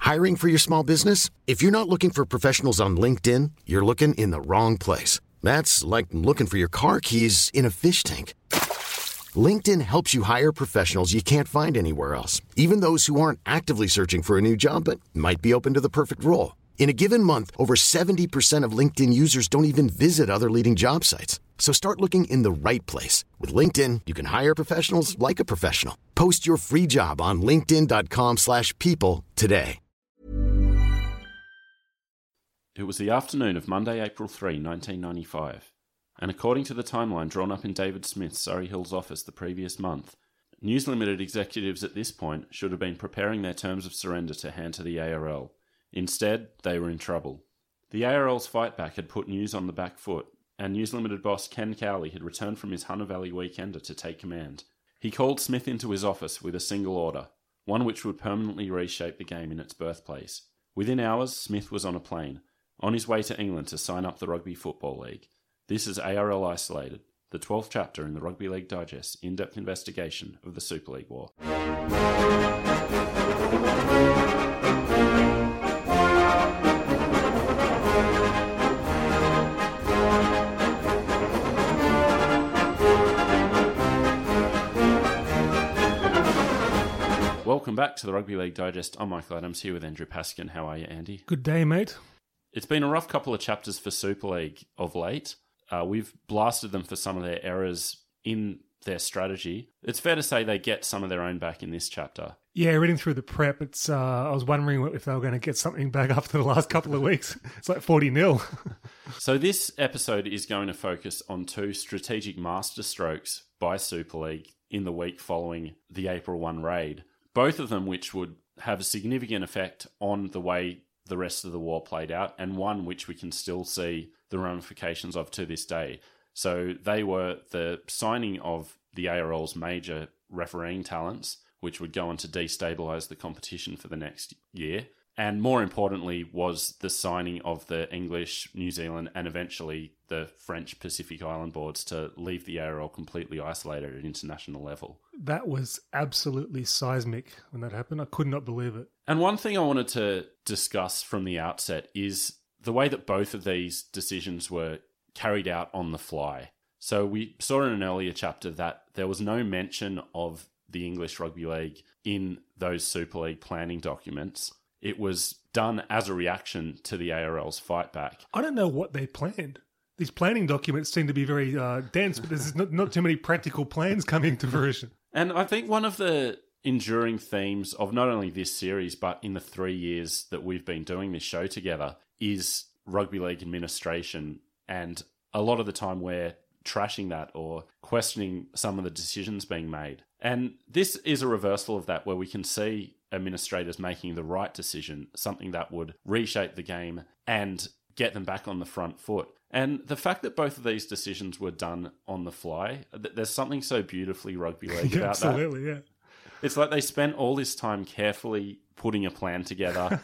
Hiring for your small business? If you're not looking for professionals on LinkedIn, you're looking in the wrong place. That's like looking for your car keys in a fish tank. LinkedIn helps you hire professionals you can't find anywhere else, even those who aren't actively searching for a new job but might be open to the perfect role. In a given month, over 70% of LinkedIn users don't even visit other leading job sites. So start looking in the right place. With LinkedIn, you can hire professionals like a professional. Post your free job on linkedin.com/people today. It was the afternoon of Monday, April 3, 1995, and according to the timeline drawn up in David Smith's Surrey Hills office the previous month, News Limited executives at this point should have been preparing their terms of surrender to hand to the ARL. Instead, they were in trouble. The ARL's fight back had put News on the back foot, and News Limited boss Ken Cowley had returned from his Hunter Valley weekender to take command. He called Smith into his office with a single order, one which would permanently reshape the game in its birthplace. Within hours, Smith was on a plane, on his way to England to sign up the Rugby Football League. This is ARL Isolated, the 12th chapter in the Rugby League Digest's in-depth investigation of the Super League War. Welcome back to the Rugby League Digest. I'm Michael Adams here with Andrew Paskin. How are you, Andy? Good day, mate. It's been a rough couple of chapters for Super League of late. We've blasted them for some of their errors in their strategy. It's fair to say they get some of their own back in this chapter. Yeah, reading through the prep, I was wondering if they were going to get something back after the last couple of weeks. It's like 40-0. So this episode is going to focus on two strategic masterstrokes by Super League in the week following the April 1 raid, both of them which would have a significant effect on the way the rest of the war played out, and one which we can still see the ramifications of to this day. So they were the signing of the ARL's major refereeing talents, which would go on to destabilise the competition for the next year. And more importantly was the signing of the English, New Zealand, and eventually the French Pacific Island boards to leave the ARL completely isolated at international level. That was absolutely seismic when that happened. I could not believe it. And one thing I wanted to discuss from the outset is the way that both of these decisions were carried out on the fly. So we saw in an earlier chapter that there was no mention of the English Rugby League in those Super League planning documents. It was done as a reaction to the ARL's fight back. I don't know what they planned. These planning documents seem to be very dense, but there's not too many practical plans coming to fruition. And I think one of the enduring themes of not only this series, but in the 3 years that we've been doing this show together, is rugby league administration. And a lot of the time we're trashing that or questioning some of the decisions being made. And this is a reversal of that, where we can see administrators making the right decision, something that would reshape the game and get them back on the front foot. And the fact that both of these decisions were done on the fly, there's something so beautifully rugby league about Absolutely, that. Yeah. It's like they spent all this time carefully putting a plan together,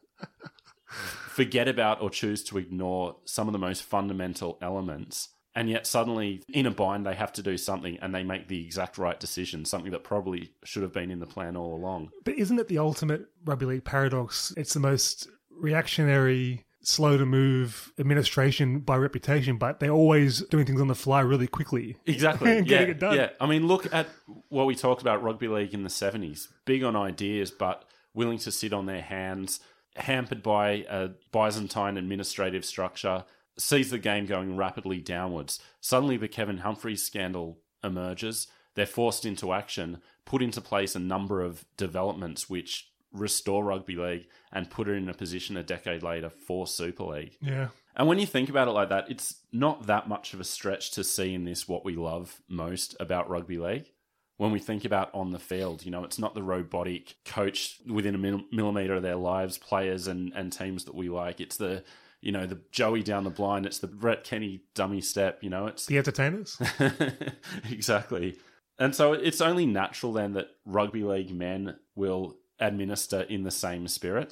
forget about or choose to ignore some of the most fundamental elements, and yet suddenly, in a bind, they have to do something and they make the exact right decision, something that probably should have been in the plan all along. But isn't it the ultimate rugby league paradox? It's the most reactionary, slow to move administration by reputation, but they're always doing things on the fly really quickly. Exactly. and getting it done. Yeah. I mean, look at what we talked about rugby league in the 70s. Big on ideas, but willing to sit on their hands, hampered by a Byzantine administrative structure, sees the game going rapidly downwards. Suddenly the Kevin Humphreys scandal emerges. They're forced into action, put into place a number of developments which restore rugby league and put it in a position a decade later for Super League. Yeah. And when you think about it like that, it's not that much of a stretch to see in this what we love most about rugby league. When we think about on the field, it's not the robotic coach within a millimetre of their lives, players and teams that we like. It's the Joey down the blind. It's the Brett Kenny dummy step, it's the entertainers. Exactly. And so it's only natural then that rugby league men will administer in the same spirit.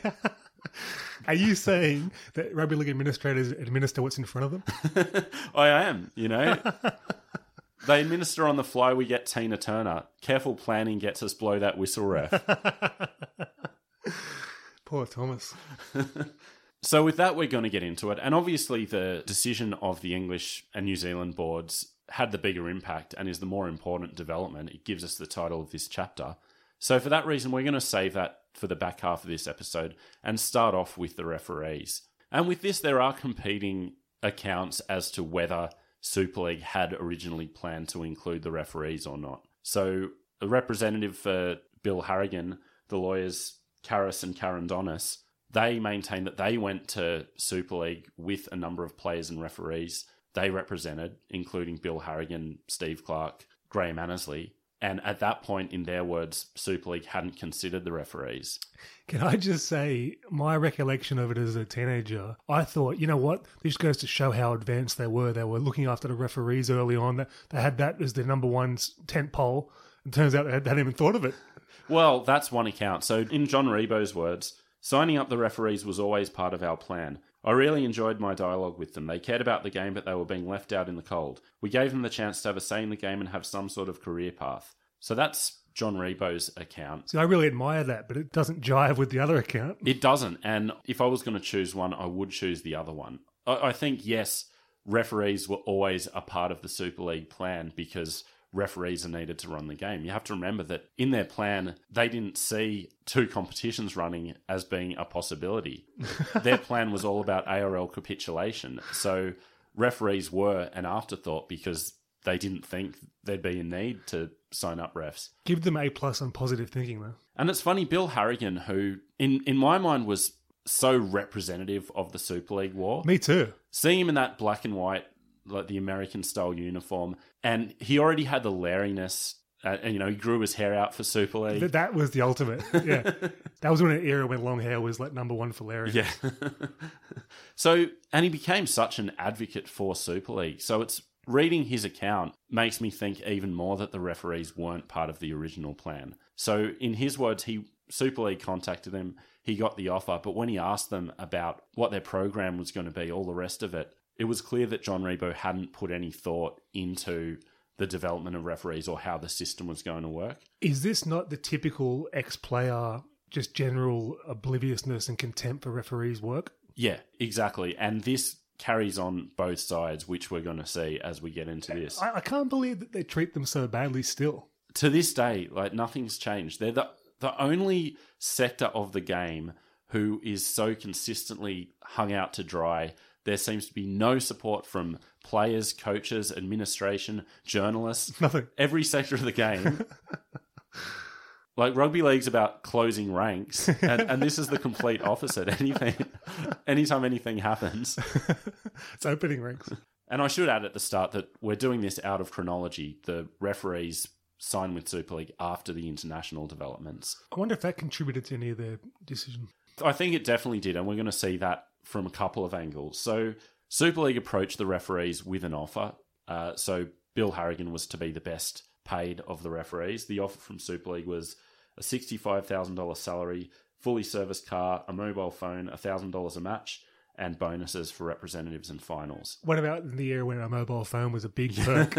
Are you saying that rugby league administrators administer what's in front of them? I am, They administer on the fly, we get Tina Turner. Careful planning gets us blow that whistle, ref. Poor Thomas. So with that, we're going to get into it. And obviously the decision of the English and New Zealand boards had the bigger impact and is the more important development. It gives us the title of this chapter. So for that reason, we're going to save that for the back half of this episode and start off with the referees. And with this, there are competing accounts as to whether Super League had originally planned to include the referees or not. So a representative for Bill Harrigan, the lawyers Karras and Karandonis, they maintain that they went to Super League with a number of players and referees they represented, including Bill Harrigan, Steve Clark, Graham Annesley. And at that point, in their words, Super League hadn't considered the referees. Can I just say, my recollection of it as a teenager, I thought, you know what, this goes to show how advanced they were. They were looking after the referees early on. They had that as their number one tent pole. It turns out they hadn't even thought of it. Well, that's one account. So in John Rebo's words, signing up the referees was always part of our plan. I really enjoyed my dialogue with them. They cared about the game, but they were being left out in the cold. We gave them the chance to have a say in the game and have some sort of career path. So that's John Rebo's account. See, I really admire that, but it doesn't jive with the other account. It doesn't. And if I was going to choose one, I would choose the other one. I think, yes, referees were always a part of the Super League plan because referees are needed to run the game. You have to remember that in their plan, they didn't see two competitions running as being a possibility. Their plan was all about ARL capitulation. So referees were an afterthought because they didn't think there'd be a need to sign up refs. Give them A+ on positive thinking, though. And it's funny, Bill Harrigan, who in my mind was so representative of the Super League war. Me too. Seeing him in that black and white, like the American-style uniform, and he already had the Larryness, and, he grew his hair out for Super League. That was the ultimate, yeah. That was when an era when long hair was like number one for Larry. Yeah. So, and he became such an advocate for Super League. So it's reading his account makes me think even more that the referees weren't part of the original plan. So in his words, Super League contacted him, he got the offer, but when he asked them about what their program was going to be, all the rest of it, it was clear that John Rebo hadn't put any thought into the development of referees or how the system was going to work. Is this not the typical ex-player, just general obliviousness and contempt for referees' work? Yeah, exactly. And this carries on both sides, which we're going to see as we get into this. I can't believe that they treat them so badly still. To this day, nothing's changed. They're the only sector of the game who is so consistently hung out to dry. There seems to be no support from players, coaches, administration, journalists. Nothing. Every sector of the game. Rugby league's about closing ranks, and this is the complete opposite. Anytime anything happens, it's opening ranks. And I should add at the start that we're doing this out of chronology. The referees signed with Super League after the international developments. I wonder if that contributed to any of their decision. I think it definitely did, and we're going to see that from a couple of angles. So Super League approached the referees with an offer. So Bill Harrigan was to be the best paid of the referees. The offer from Super League was a $65,000 salary, fully serviced car, a mobile phone, $1,000 a match, and bonuses for representatives and finals. What about in the era when a mobile phone was a big perk?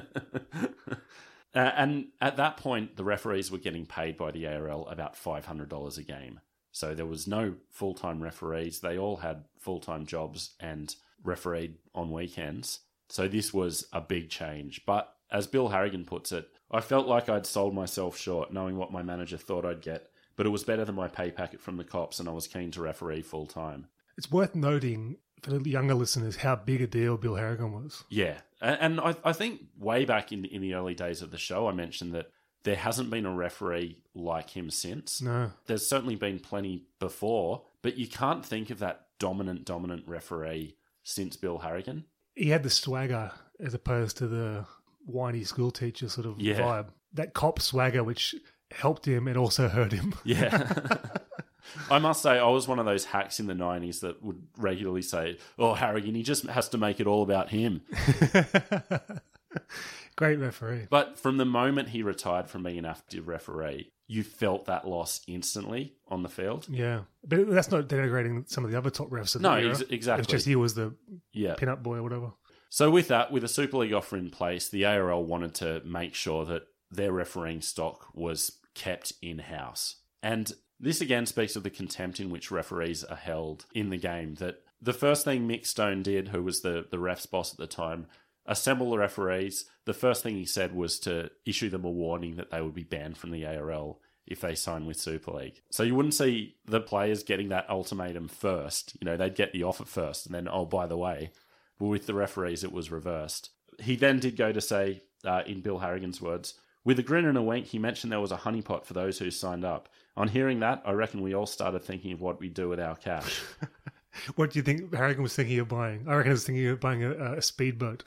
And at that point, the referees were getting paid by the ARL about $500 a game. So there was no full-time referees. They all had full-time jobs and refereed on weekends. So this was a big change. But as Bill Harrigan puts it, I felt like I'd sold myself short knowing what my manager thought I'd get, but it was better than my pay packet from the Cops and I was keen to referee full-time. It's worth noting for the younger listeners how big a deal Bill Harrigan was. Yeah. And I think way back in the early days of the show, I mentioned that there hasn't been a referee like him since. No. There's certainly been plenty before, but you can't think of that dominant referee since Bill Harrigan. He had the swagger as opposed to the whiny school teacher sort of vibe. That cop swagger, which helped him and also hurt him. Yeah. I must say, I was one of those hacks in the 90s that would regularly say, oh, Harrigan, he just has to make it all about him. Great referee. But from the moment he retired from being an active referee, you felt that loss instantly on the field. Yeah. But that's not denigrating some of the other top refs. No, exactly. It's just he was the pin-up boy or whatever. So with that, with a Super League offer in place, the ARL wanted to make sure that their refereeing stock was kept in-house. And This again speaks of the contempt in which referees are held in the game. That the first thing Mick Stone did, who was the ref's boss at the time, assemble the referees. The first thing he said was to issue them a warning that they would be banned from the ARL if they sign with Super League. So you wouldn't see the players getting that ultimatum first. They'd get the offer first and then, oh, by the way. But with the referees, it was reversed. He then did go to say, in Bill Harrigan's words, with a grin and a wink, he mentioned there was a honeypot for those who signed up. On hearing that, I reckon we all started thinking of what we'd do with our cash. What do you think Harrigan was thinking of buying? I reckon he was thinking of buying a speedboat.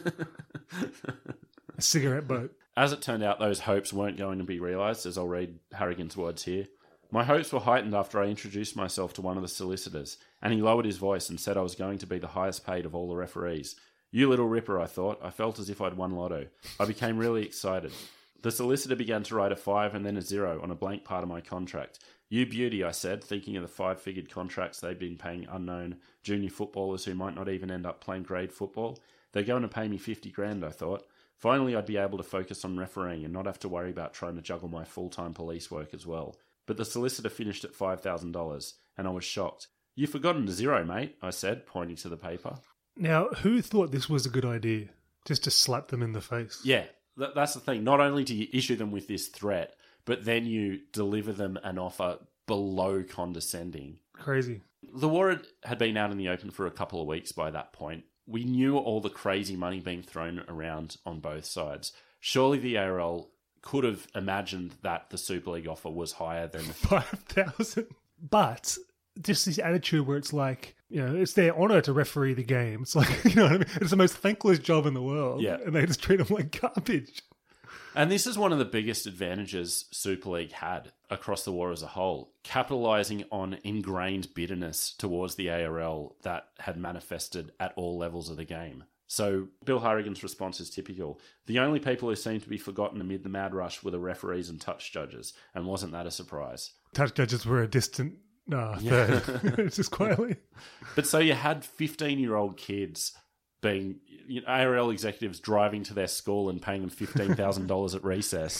A cigarette boat. As it turned out, those hopes weren't going to be realised, as I'll read Harrigan's words here. My hopes were heightened after I introduced myself to one of the solicitors, and he lowered his voice and said I was going to be the highest paid of all the referees. You little ripper, I thought. I felt as if I'd won lotto. I became really excited. The solicitor began to write a 5 and then a 0 on a blank part of my contract. You beauty, I said, thinking of the 5-figured contracts they'd been paying unknown junior footballers who might not even end up playing grade football. They're going to pay me 50 grand, I thought. Finally, I'd be able to focus on refereeing and not have to worry about trying to juggle my full-time police work as well. But the solicitor finished at $5,000, and I was shocked. You've forgotten the 0, mate, I said, pointing to the paper. Now, who thought this was a good idea? Just to slap them in the face? Yeah, that's the thing. Not only do you issue them with this threat, but then you deliver them an offer below condescending. Crazy. The war had been out in the open for a couple of weeks by that point. We knew all the crazy money being thrown around on both sides. Surely the ARL could have imagined that the Super League offer was higher than 5,000. But just this attitude where it's like, it's their honour to referee the game. It's like, what I mean? It's the most thankless job in the world. Yeah. And they just treat them like garbage. And this is one of the biggest advantages Super League had across the war as a whole, capitalising on ingrained bitterness towards the ARL that had manifested at all levels of the game. So Bill Harrigan's response is typical. The only people who seemed to be forgotten amid the mad rush were the referees and touch judges, and wasn't that a surprise? Touch judges were a distant third. It's just quietly. But so you had 15-year-old kids being ARL executives driving to their school and paying them $15,000 at recess.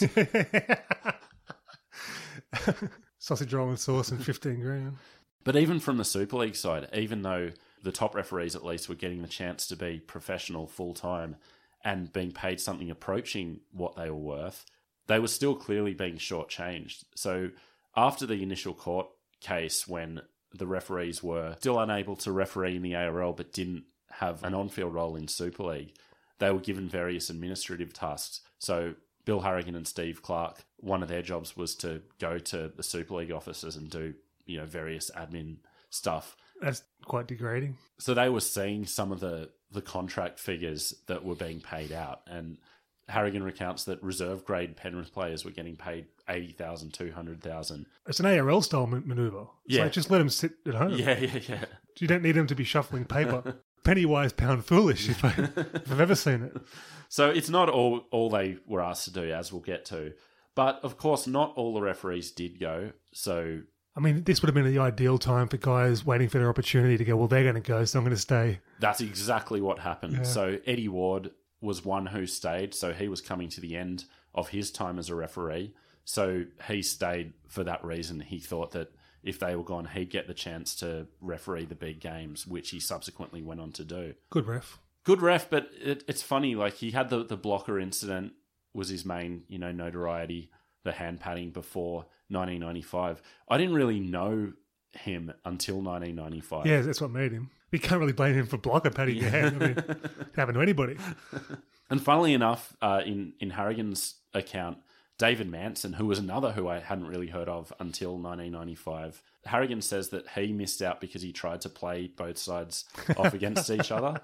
Sausage roll and sauce and 15 grand. But even from the Super League side, even though the top referees at least were getting the chance to be professional full-time and being paid something approaching what they were worth, they were still clearly being shortchanged. So after the initial court case, when the referees were still unable to referee in the ARL but didn't have an on-field role in Super League, they were given various administrative tasks. So Bill Harrigan and Steve Clark, one of their jobs was to go to the Super League offices and do, various admin stuff. That's quite degrading. So they were seeing some of the contract figures that were being paid out. And Harrigan recounts that reserve grade Penrith players were getting paid $80,000, $200,000. It's an ARL style maneuver. It's like, just let them sit at home. Yeah. You don't need them to be shuffling paper. Penny wise, pound foolish, if I've ever seen it. So it's not all they were asked to do, as we'll get to. But, of course, not all the referees did go. So, I mean, this would have been the ideal time for guys waiting for their opportunity to go, well, they're going to go, so I'm going to stay. That's exactly what happened. Yeah. So Eddie Ward was one who stayed. So he was coming to the end of his time as a referee. So he stayed for that reason. He thought that if they were gone, he'd get the chance to referee the big games, which he subsequently went on to do. Good ref. Good ref, but it's funny. Like, he had the blocker incident was his main, notoriety, the hand patting before 1995. I didn't really know him until 1995. Yeah, that's what made him. You can't really blame him for blocker patting your hand. I mean, it can happen to anybody. And funnily enough, in Harrigan's account, David Manson, who was another who I hadn't really heard of until 1995, Harrigan says that he missed out because he tried to play both sides off against each other.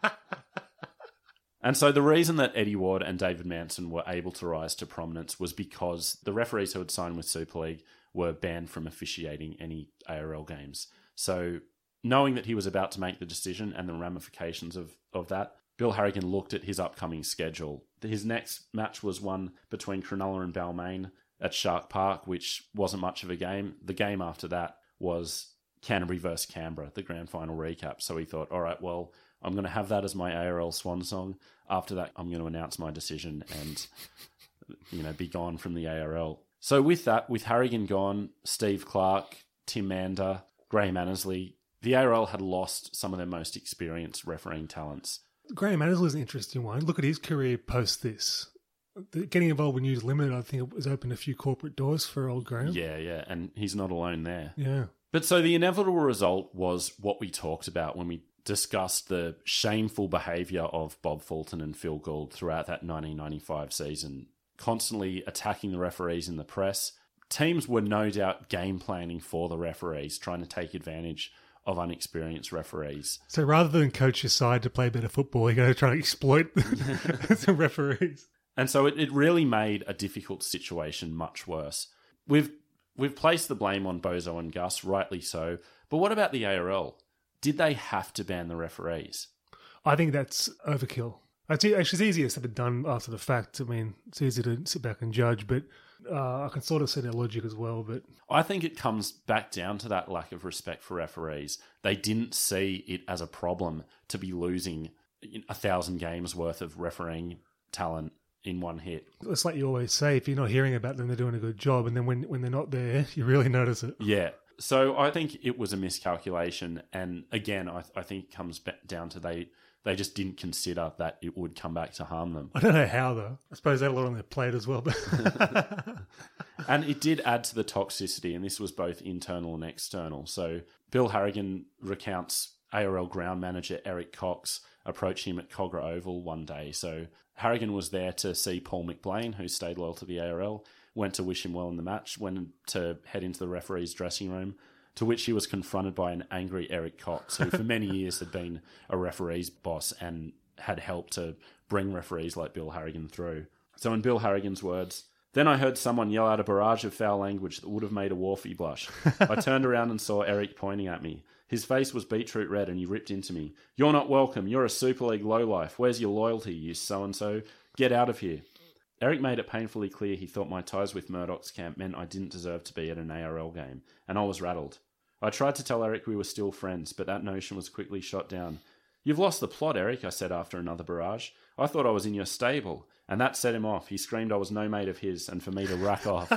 And so the reason that Eddie Ward and David Manson were able to rise to prominence was because the referees who had signed with Super League were banned from officiating any ARL games. So knowing that he was about to make the decision and the ramifications of that, Bill Harrigan looked at his upcoming schedule. His next match was one between Cronulla and Balmain at Shark Park, which wasn't much of a game. The game after that was Canterbury versus Canberra, the grand final recap. So he thought, all right, well, I'm going to have that as my ARL swan song. After that, I'm going to announce my decision and, be gone from the ARL. So with that, with Harrigan gone, Steve Clark, Tim Mander, Graham Annesley, the ARL had lost some of their most experienced refereeing talents. Graham Annesley's an interesting one. Look at his career post this. Getting involved with News Limited, I think, has opened a few corporate doors for old Graham. Yeah, and he's not alone there. Yeah. But so the inevitable result was what we talked about when we discussed the shameful behaviour of Bob Fulton and Phil Gould throughout that 1995 season, constantly attacking the referees in the press. Teams were no doubt game planning for the referees, trying to take advantage of unexperienced referees. So rather than coach your side to play better football, you're going to try to exploit the referees. And so it really made a difficult situation much worse. We've placed the blame on Bozo and Gus, rightly so. But what about the ARL? Did they have to ban the referees? I think that's overkill. Actually, it's easier said than done after the fact. I mean, it's easy to sit back and judge, but I can sort of see their logic as well. But I think it comes back down to that lack of respect for referees. They didn't see it as a problem to be losing 1,000 games worth of refereeing talent in one hit. It's like you always say, if you're not hearing about them, they're doing a good job. And then when they're not there, you really notice it. Yeah. So I think it was a miscalculation. And again, I think it comes back down to they just didn't consider that it would come back to harm them. I don't know how, though. I suppose they had a lot on their plate as well. But And it did add to the toxicity, and this was both internal and external. So Bill Harrigan recounts ARL ground manager Eric Cox approached him at Cogra Oval one day. So Harrigan was there to see Paul McBlain, who stayed loyal to the ARL, went to wish him well in the match, went to head into the referee's dressing room, to which he was confronted by an angry Eric Cox, who for many years had been a referee's boss and had helped to bring referees like Bill Harrigan through. So in Bill Harrigan's words, "Then I heard someone yell out a barrage of foul language that would have made a Wharfie blush. I turned around and saw Eric pointing at me. His face was beetroot red and he ripped into me. 'You're not welcome. You're a Super League lowlife. Where's your loyalty, you so-and-so? Get out of here.' Eric made it painfully clear he thought my ties with Murdoch's camp meant I didn't deserve to be at an ARL game, and I was rattled. I tried to tell Eric we were still friends, but that notion was quickly shot down. 'You've lost the plot, Eric,' I said after another barrage. 'I thought I was in your stable.' And that set him off. He screamed I was no mate of his and for me to rack off."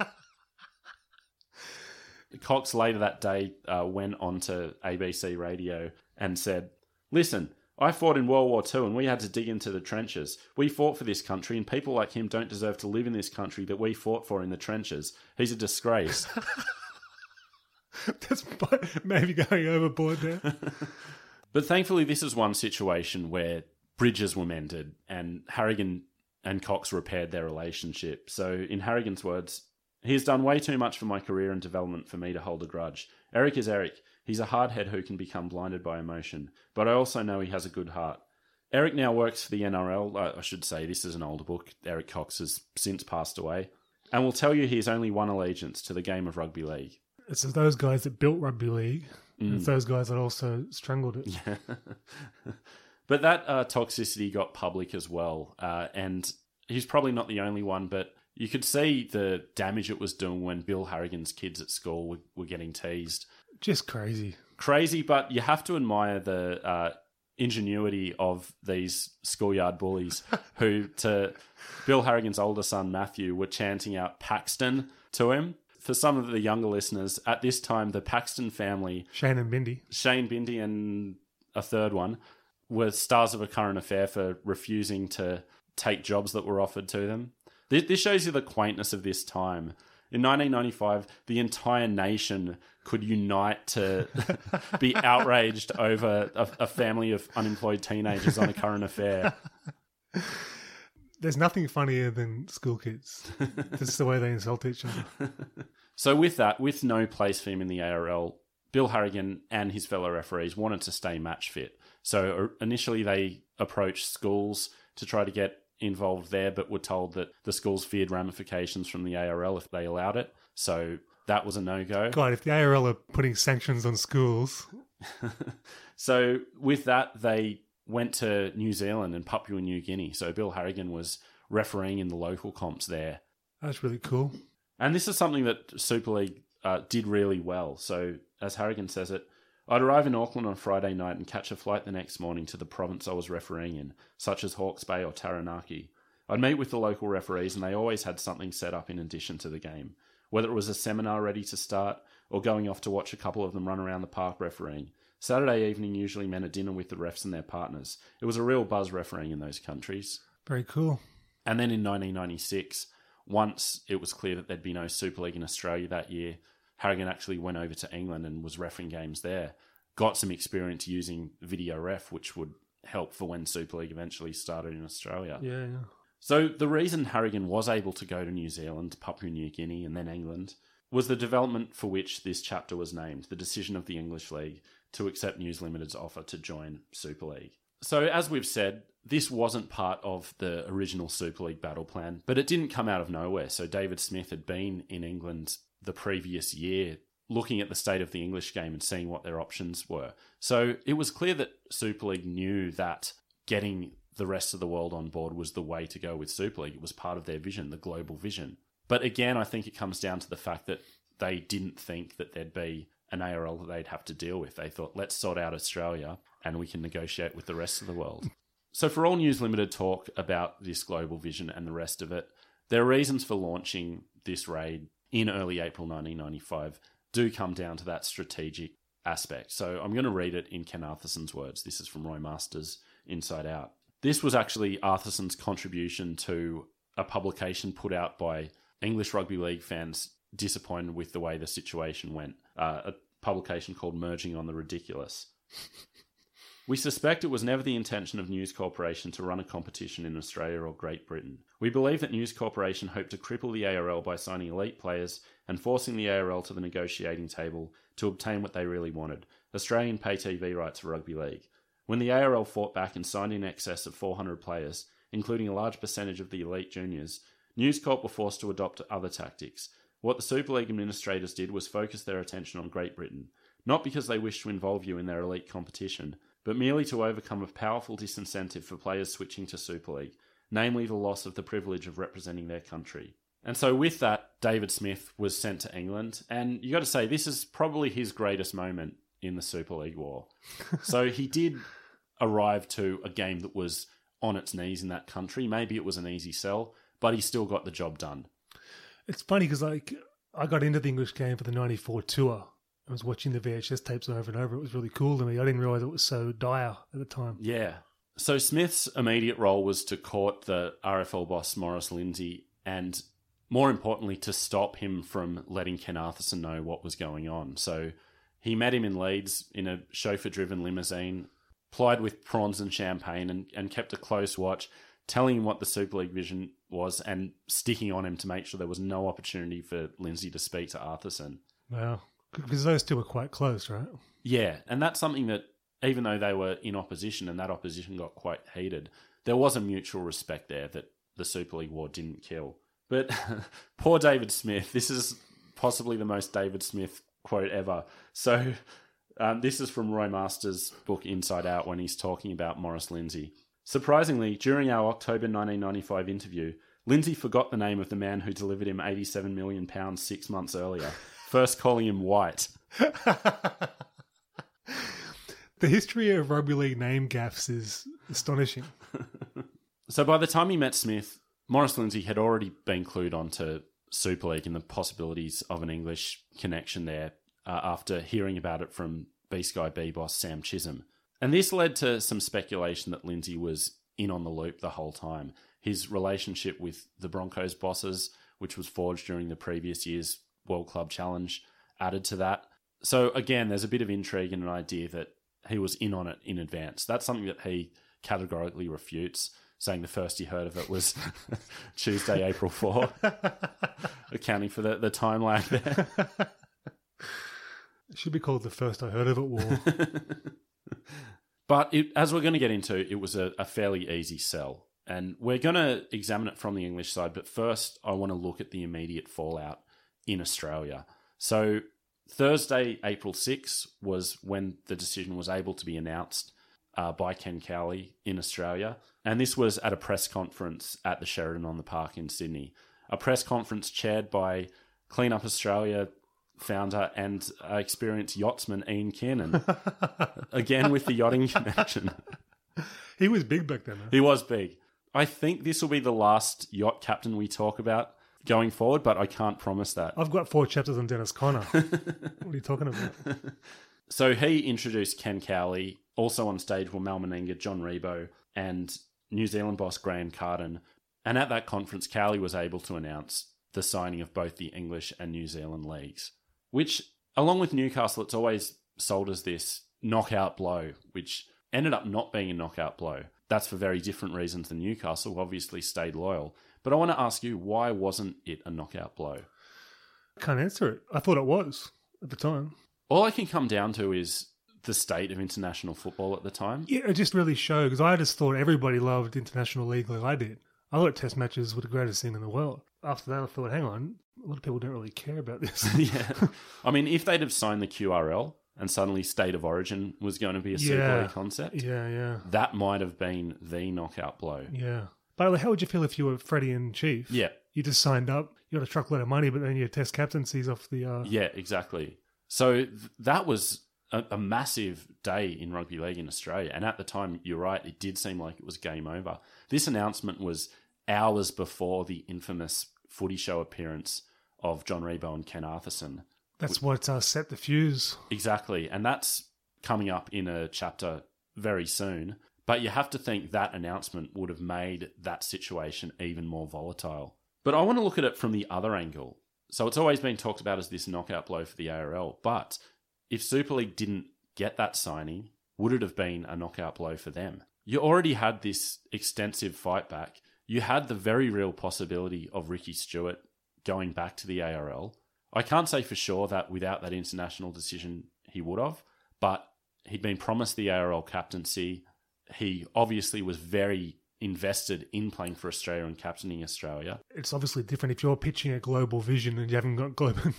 Cox later that day went on to ABC Radio and said, "Listen, I fought in World War II and we had to dig into the trenches. We fought for this country and people like him don't deserve to live in this country that we fought for in the trenches. He's a disgrace." That's maybe going overboard there. But thankfully, this is one situation where bridges were mended and Harrigan and Cox repaired their relationship. So in Harrigan's words, "He has done way too much for my career and development for me to hold a grudge. Eric is Eric. He's a hardhead who can become blinded by emotion. But I also know he has a good heart. Eric now works for the NRL. I should say, this is an older book. Eric Cox has since passed away. And will tell you he has only one allegiance to the game of rugby league." It's those guys that built rugby league. It's those guys that also strangled it. Yeah. But that toxicity got public as well. And he's probably not the only one, but you could see the damage it was doing when Bill Harrigan's kids at school were getting teased. Just crazy. Crazy, but you have to admire the ingenuity of these schoolyard bullies who, to Bill Harrigan's older son, Matthew, were chanting out Paxton to him. For some of the younger listeners, at this time, the Paxton family, Shane Bindi and a third one, were stars of a current affair for refusing to take jobs that were offered to them. This shows you the quaintness of this time. In 1995, the entire nation could unite to be outraged over a family of unemployed teenagers on a current affair. There's nothing funnier than school kids. That's the way they insult each other. So with that, with no place for him in the ARL, Bill Harrigan and his fellow referees wanted to stay match fit. So initially they approached schools to try to get involved there, but were told that the schools feared ramifications from the ARL if they allowed it. So that was a no-go. God, if the ARL are putting sanctions on schools. So with that, they went to New Zealand and Papua New Guinea. So Bill Harrigan was refereeing in the local comps there. That's really cool. And this is something that Super League did really well. So as Harrigan says it, "I'd arrive in Auckland on Friday night and catch a flight the next morning to the province I was refereeing in, such as Hawke's Bay or Taranaki. I'd meet with the local referees and they always had something set up in addition to the game. Whether it was a seminar ready to start or going off to watch a couple of them run around the park refereeing. Saturday evening usually meant a dinner with the refs and their partners. It was a real buzz refereeing in those countries. Very cool. And then in 1996, once it was clear that there'd be no Super League in Australia that year, Harrigan actually went over to England and was refereeing games there. Got some experience using video ref, which would help for when Super League eventually started in Australia. Yeah. So the reason Harrigan was able to go to New Zealand, Papua New Guinea and then England was the development for which this chapter was named, the decision of the English League to accept News Limited's offer to join Super League. So as we've said, this wasn't part of the original Super League battle plan, but it didn't come out of nowhere. So David Smith had been in England the previous year looking at the state of the English game and seeing what their options were. So it was clear that Super League knew that getting the rest of the world on board was the way to go with Super League. It was part of their vision, the global vision. But again, I think it comes down to the fact that they didn't think that there'd be an ARL that they'd have to deal with. They thought, let's sort out Australia and we can negotiate with the rest of the world. So for all News Limited talk about this global vision and the rest of it, their reasons for launching this raid in early April 1995 do come down to that strategic aspect. So I'm going to read it in Ken Arthursson's words. This is from Roy Masters' Inside Out. This was actually Arthursson's contribution to a publication put out by English Rugby League fans disappointed with the way the situation went. A publication called Merging on the Ridiculous. We suspect it was never the intention of News Corporation to run a competition in Australia or Great Britain. We believe that News Corporation hoped to cripple the ARL by signing elite players and forcing the ARL to the negotiating table to obtain what they really wanted, Australian pay TV rights for rugby league. When the ARL fought back and signed in excess of 400 players, including a large percentage of the elite juniors, News Corp were forced to adopt other tactics. What the Super League administrators did was focus their attention on Great Britain, not because they wished to involve you in their elite competition, but merely to overcome a powerful disincentive for players switching to Super League, namely the loss of the privilege of representing their country. And so with that, David Smith was sent to England, and you got to say, this is probably his greatest moment in the Super League war. So he did arrive to a game that was on its knees in that country. Maybe it was an easy sell, but he still got the job done. It's funny because I got into the English game for the 94 tour. I was watching the VHS tapes over and over. It was really cool to me. I didn't realise it was so dire at the time. Yeah. So Smith's immediate role was to court the RFL boss Maurice Lindsay and, more importantly, to stop him from letting Ken Arthurson know what was going on. So he met him in Leeds in a chauffeur-driven limousine, plied with prawns and champagne and kept a close watch, telling him what the Super League vision was and sticking on him to make sure there was no opportunity for Lindsay to speak to Arthurson. Wow. Because those two were quite close, right? Yeah, and that's something that, even though they were in opposition and that opposition got quite heated, there was a mutual respect there that the Super League war didn't kill. But poor David Smith, this is possibly the most David Smith quote ever. So this is from Roy Masters' book Inside Out when he's talking about Maurice Lindsay. Surprisingly, during our October 1995 interview, Lindsay forgot the name of the man who delivered him £87 million 6 months earlier, first calling him White. The history of rugby league name gaffes is astonishing. So by the time he met Smith, Maurice Lindsay had already been clued on to Super League and the possibilities of an English connection there after hearing about it from B-Sky B boss Sam Chisholm. And this led to some speculation that Lindsay was in on the loop the whole time. His relationship with the Broncos bosses, which was forged during the previous year's World Club Challenge, added to that. So again, there's a bit of intrigue and an idea that he was in on it in advance. That's something that he categorically refutes, saying the first he heard of it was Tuesday, April 4, accounting for the time lag there. It should be called the first I heard of it war. But as we're going to get into, it was a fairly easy sell. And we're going to examine it from the English side, but first I want to look at the immediate fallout in Australia. So Thursday, April 6 was when the decision was able to be announced by Ken Cowley in Australia. And this was at a press conference at the Sheraton on the Park in Sydney. A press conference chaired by Clean Up Australia founder and experienced yachtsman Ian Kiernan. Again with the yachting connection. He was big back then, huh? He was big. I think this will be the last yacht captain we talk about going forward, but I can't promise that. I've got 4 chapters on Dennis Conner. What are you talking about? So he introduced Ken Cowley. Also on stage were Mal Meninga, John Rebo, and New Zealand boss Graham Carden. And at that conference, Cowley was able to announce the signing of both the English and New Zealand leagues, which, along with Newcastle, it's always sold as this knockout blow, which ended up not being a knockout blow. That's for very different reasons than Newcastle, who obviously stayed loyal. But I want to ask you, why wasn't it a knockout blow? I can't answer it. I thought it was at the time. All I can come down to is the state of international football at the time. Yeah, it just really showed, because I just thought everybody loved international league like I did. I thought test matches were the greatest thing in the world. After that, I thought, hang on, a lot of people don't really care about this. Yeah. I mean, if they'd have signed the QRL and suddenly State of Origin was going to be a Super League concept, that might have been the knockout blow. Yeah. By the way, how would you feel if you were Freddie in chief? Yeah. You just signed up, you got a truckload of money, but then your test captaincy's off the... Yeah, exactly. So that was a massive day in rugby league in Australia. And at the time, you're right, it did seem like it was game over. This announcement was hours before the infamous Footy Show appearance of John Rebo and Ken Arthurson. That's what set the fuse. Exactly. And that's coming up in a chapter very soon. But you have to think that announcement would have made that situation even more volatile. But I want to look at it from the other angle. So it's always been talked about as this knockout blow for the ARL. But if Super League didn't get that signing, would it have been a knockout blow for them? You already had this extensive fight back. You had the very real possibility of Ricky Stewart going back to the ARL. I can't say for sure that without that international decision he would have, but he'd been promised the ARL captaincy. He obviously was very invested in playing for Australia and captaining Australia. It's obviously different if you're pitching a global vision and you haven't got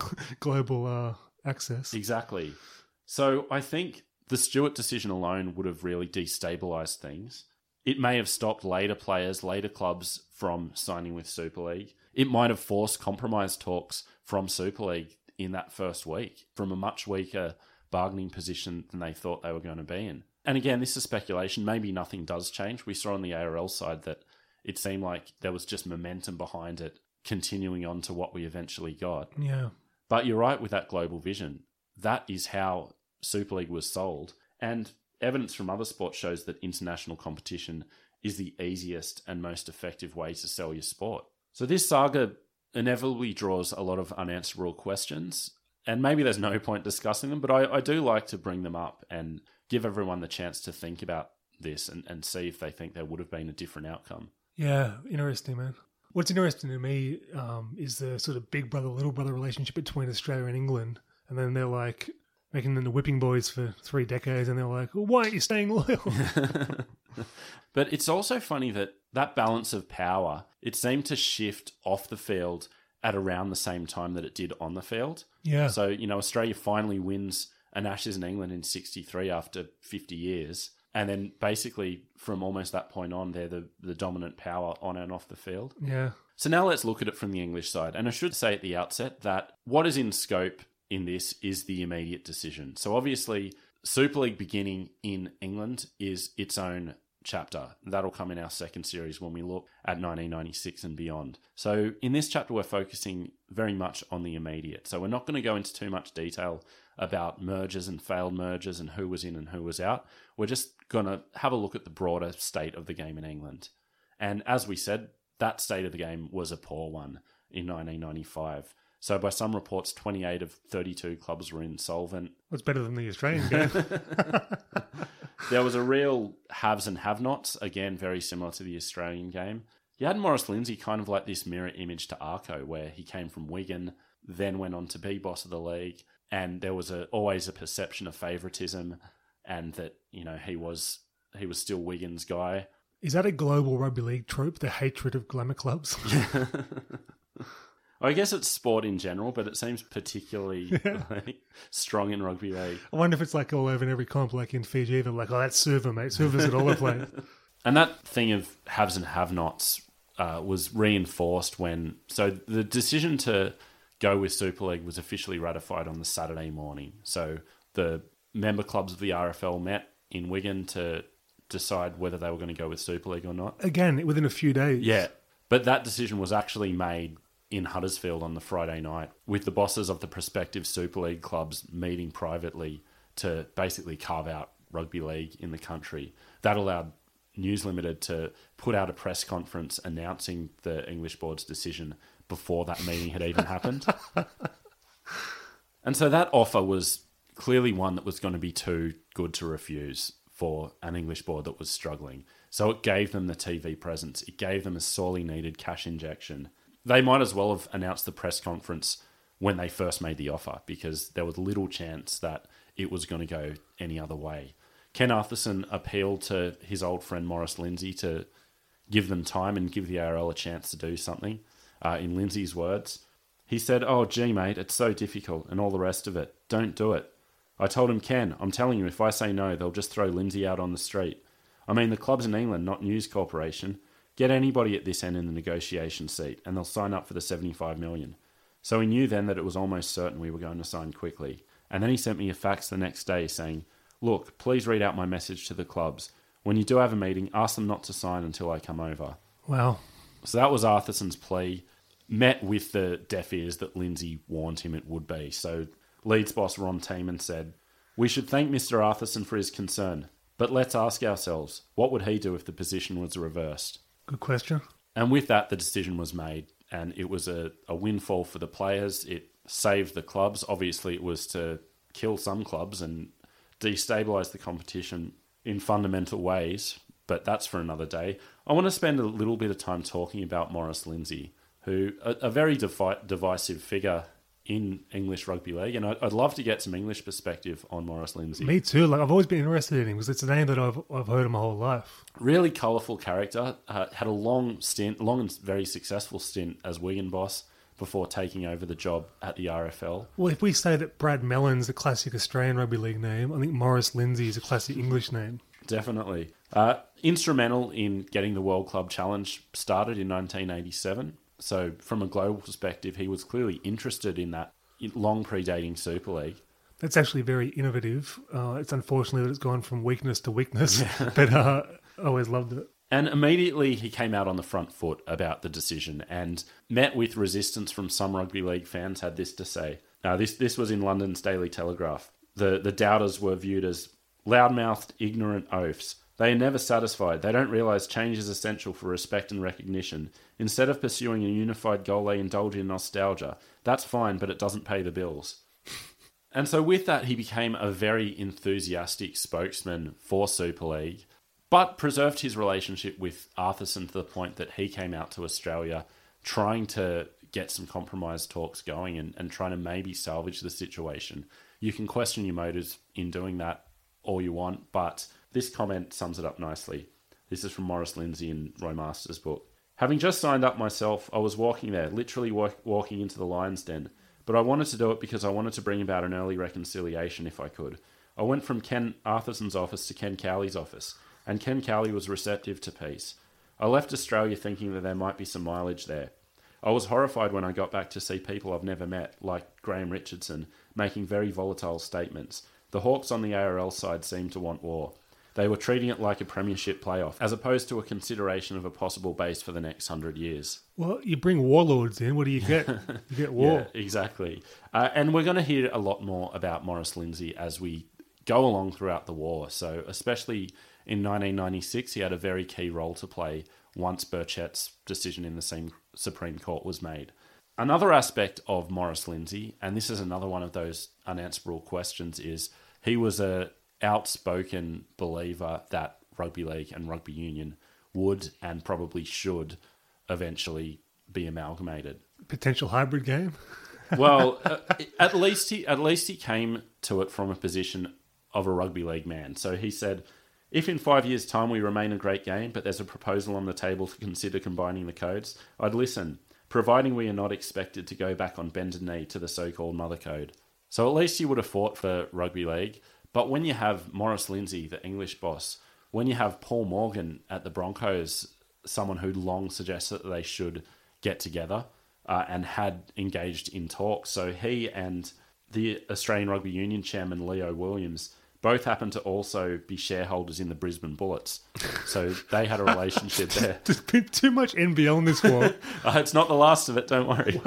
global access. Exactly. So I think the Stewart decision alone would have really destabilised things. It may have stopped later players, later clubs from signing with Super League. It might have forced compromise talks from Super League in that first week from a much weaker bargaining position than they thought they were going to be in. And again, this is speculation. Maybe nothing does change. We saw on the ARL side that it seemed like there was just momentum behind it, continuing on to what we eventually got. Yeah. But you're right with that global vision. That is how Super League was sold. And evidence from other sports shows that international competition is the easiest and most effective way to sell your sport. So this saga inevitably draws a lot of unanswerable questions, and maybe there's no point discussing them, but I do like to bring them up and give everyone the chance to think about this and see if they think there would have been a different outcome. Yeah, interesting, man. What's interesting to me is the sort of big brother, little brother relationship between Australia and England, and then they're like making them the whipping boys for 3 decades, and they're like, well, why aren't you staying loyal? But it's also funny that balance of power, it seemed to shift off the field at around the same time that it did on the field. Yeah. So, Australia finally wins an Ashes in England in 63 after 50 years. And then basically from almost that point on, they're the dominant power on and off the field. Yeah. So now let's look at it from the English side. And I should say at the outset that what is in scope in this is the immediate decision. So obviously, Super League beginning in England is its own chapter. That'll come in our second series when we look at 1996 and beyond. So in this chapter, we're focusing very much on the immediate. So we're not going to go into too much detail about mergers and failed mergers and who was in and who was out. We're just going to have a look at the broader state of the game in England. And as we said, that state of the game was a poor one in 1995. So by some reports, 28 of 32 clubs were insolvent. What's better than the Australian game? There was a real haves and have-nots, again, very similar to the Australian game. You had Maurice Lindsay kind of like this mirror image to Arco, where he came from Wigan, then went on to be boss of the league, and there was always a perception of favouritism, and that, he was still Wigan's guy. Is that a global rugby league trope, the hatred of glamour clubs? I guess it's sport in general, but it seems particularly strong in rugby league. I wonder if it's like all over in every comp, like in Fiji, they're like, oh, that's Suva, mate. Suva's at all the place. And that thing of haves and have-nots was reinforced so the decision to go with Super League was officially ratified on the Saturday morning. So the member clubs of the RFL met in Wigan to decide whether they were going to go with Super League or not. Again, within a few days. Yeah, but that decision was actually made in Huddersfield on the Friday night, with the bosses of the prospective Super League clubs meeting privately to basically carve out rugby league in the country. That allowed News Limited to put out a press conference announcing the English board's decision before that meeting had even happened. And so that offer was clearly one that was going to be too good to refuse for an English board that was struggling. So it gave them the TV presence. It gave them a sorely needed cash injection. They might as well have announced the press conference when they first made the offer, because there was little chance that it was going to go any other way. Ken Arthurson appealed to his old friend Maurice Lindsay to give them time and give the ARL a chance to do something. In Lindsay's words, he said, "Oh, gee, mate, it's so difficult," and all the rest of it. "Don't do it." I told him, "Ken, I'm telling you, if I say no, they'll just throw Lindsay out on the street. I mean, the club's in England, not News Corporation. Get anybody at this end in the negotiation seat, and they'll sign up for the 75 million. So he knew then that it was almost certain we were going to sign quickly. And then he sent me a fax the next day saying, "Look, please read out my message to the clubs. When you do have a meeting, ask them not to sign until I come over." Wow. So that was Arthurson's plea, met with the deaf ears that Lindsay warned him it would be. So Leeds boss Ron Tiemann said, "We should thank Mr. Arthurson for his concern, but let's ask ourselves, what would he do if the position was reversed?" Good question. And with that, the decision was made, and it was a windfall for the players. It saved the clubs. Obviously, it was to kill some clubs and destabilise the competition in fundamental ways, but that's for another day. I want to spend a little bit of time talking about Maurice Lindsay, who a very divisive figure in English rugby league, and I'd love to get some English perspective on Maurice Lindsay. Me too. Like, I've always been interested in him because it's a name that I've heard my whole life. Really colourful character. Had a long and very successful stint as Wigan boss before taking over the job at the RFL. Well, if we say that Brad Mellon's a classic Australian rugby league name, I think Maurice Lindsay is a classic English name. Definitely. Instrumental in getting the World Club Challenge started in 1987. So from a global perspective, he was clearly interested in that long predating Super League. That's actually very innovative. It's unfortunately that it's gone from weakness to weakness, but I always loved it. And immediately he came out on the front foot about the decision and met with resistance from some rugby league fans, had this to say. This was in London's Daily Telegraph. The doubters were viewed as loudmouthed, ignorant oafs. They are never satisfied. They don't realise change is essential for respect and recognition. Instead of pursuing a unified goal, they indulge in nostalgia. That's fine, but it doesn't pay the bills. And so with that, he became a very enthusiastic spokesman for Super League, but preserved his relationship with Arthurson to the point that he came out to Australia trying to get some compromise talks going and trying to maybe salvage the situation. You can question your motives in doing that all you want, but this comment sums it up nicely. This is from Maurice Lindsay in Roy Masters' book. "Having just signed up myself, I was walking there, literally walking into the lion's den. But I wanted to do it because I wanted to bring about an early reconciliation if I could. I went from Ken Arthurson's office to Ken Cowley's office, and Ken Cowley was receptive to peace. I left Australia thinking that there might be some mileage there. I was horrified when I got back to see people I've never met, like Graham Richardson, making very volatile statements. The Hawks on the ARL side seemed to want war. They were treating it like a premiership playoff, as opposed to a consideration of a possible base for the next 100 years. Well, you bring warlords in, what do you get? You get war. Yeah, exactly. And we're going to hear a lot more about Maurice Lindsay as we go along throughout the war. So especially in 1996, he had a very key role to play once Burchett's decision in the Supreme Court was made. Another aspect of Maurice Lindsay, and this is another one of those unanswerable questions, is he was a outspoken believer that rugby league and rugby union would and probably should eventually be amalgamated. Potential hybrid game? Well, at least he came to it from a position of a rugby league man. So he said, if in 5 years' time we remain a great game, but there's a proposal on the table to consider combining the codes, I'd listen, providing we are not expected to go back on bended knee to the so-called mother code. So at least he would have fought for rugby league. But when you have Maurice Lindsay, the English boss, when you have Paul Morgan at the Broncos, someone who long suggested that they should get together and had engaged in talks. So he and the Australian Rugby Union chairman, Leo Williams, both happened to also be shareholders in the Brisbane Bullets. So they had a relationship there. There's been too much NBL in this world. It's not the last of it, don't worry.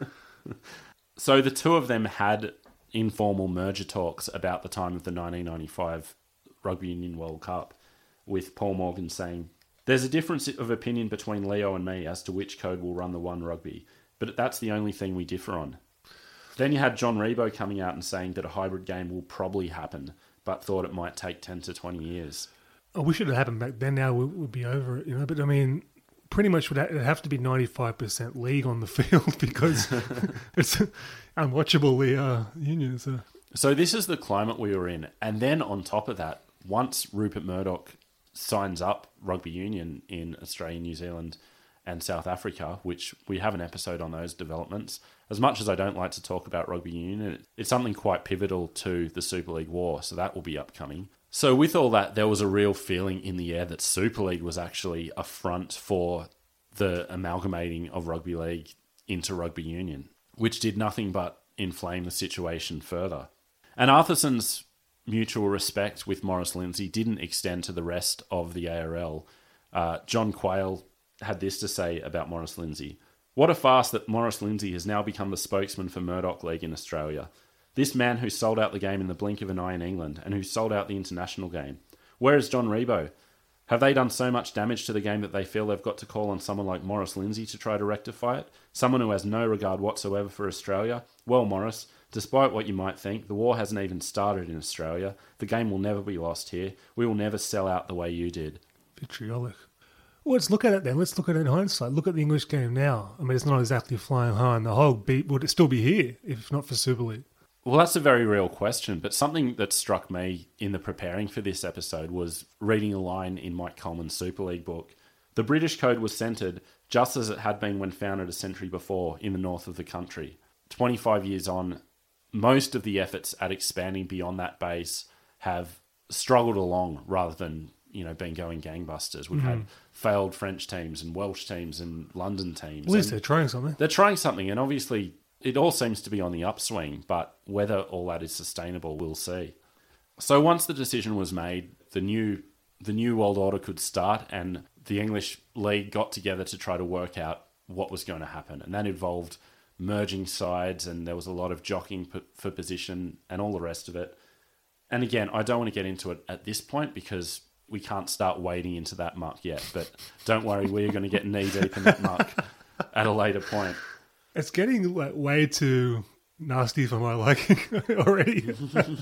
So the two of them had informal merger talks about the time of the 1995 Rugby Union World Cup, with Paul Morgan saying, "There's a difference of opinion between Leo and me as to which code will run the One Rugby, but that's the only thing we differ on." Then you had John Rebo coming out and saying that a hybrid game will probably happen, but thought it might take 10 to 20 years. I wish it had happened back then. Now we'd be over it, But I mean, pretty much it'd have to be 95% league on the field because it's unwatchable, the union. So this is the climate we were in. And then on top of that, once Rupert Murdoch signs up rugby union in Australia, New Zealand and South Africa, which we have an episode on those developments. As much as I don't like to talk about rugby union, it's something quite pivotal to the Super League war, so that will be upcoming. So with all that, there was a real feeling in the air that Super League was actually a front for the amalgamating of rugby league into rugby union, which did nothing but inflame the situation further. And Arthursson's mutual respect with Maurice Lindsay didn't extend to the rest of the ARL. John Quayle had this to say about Maurice Lindsay. "What a farce that Maurice Lindsay has now become the spokesman for Murdoch League in Australia. This man who sold out the game in the blink of an eye in England and who sold out the international game. Where is John Rebo? Have they done so much damage to the game that they feel they've got to call on someone like Maurice Lindsay to try to rectify it? Someone who has no regard whatsoever for Australia? Well, Maurice, despite what you might think, the war hasn't even started in Australia. The game will never be lost here. We will never sell out the way you did." Vitriolic. Well, let's look at it then. Let's look at it in hindsight. Look at the English game now. I mean, it's not exactly flying high, and the whole beat would still be here if not for Super League. Well, that's a very real question, but something that struck me in the preparing for this episode was reading a line in Mike Coleman's Super League book. "The British code was centred just as it had been when founded a century before in the north of the country. 25 years on, most of the efforts at expanding beyond that base have struggled along rather than been going gangbusters. We've had failed French teams and Welsh teams and London teams. At least they're trying something. They're trying something, and obviously it all seems to be on the upswing, but whether all that is sustainable, we'll see. So once the decision was made, the new world order could start, and the English League got together to try to work out what was going to happen. And that involved merging sides, and there was a lot of jockeying for position and all the rest of it. And again, I don't want to get into it at this point because we can't start wading into that muck yet. But don't worry, we're going to get knee deep in that muck at a later point. It's getting way too nasty for my liking already.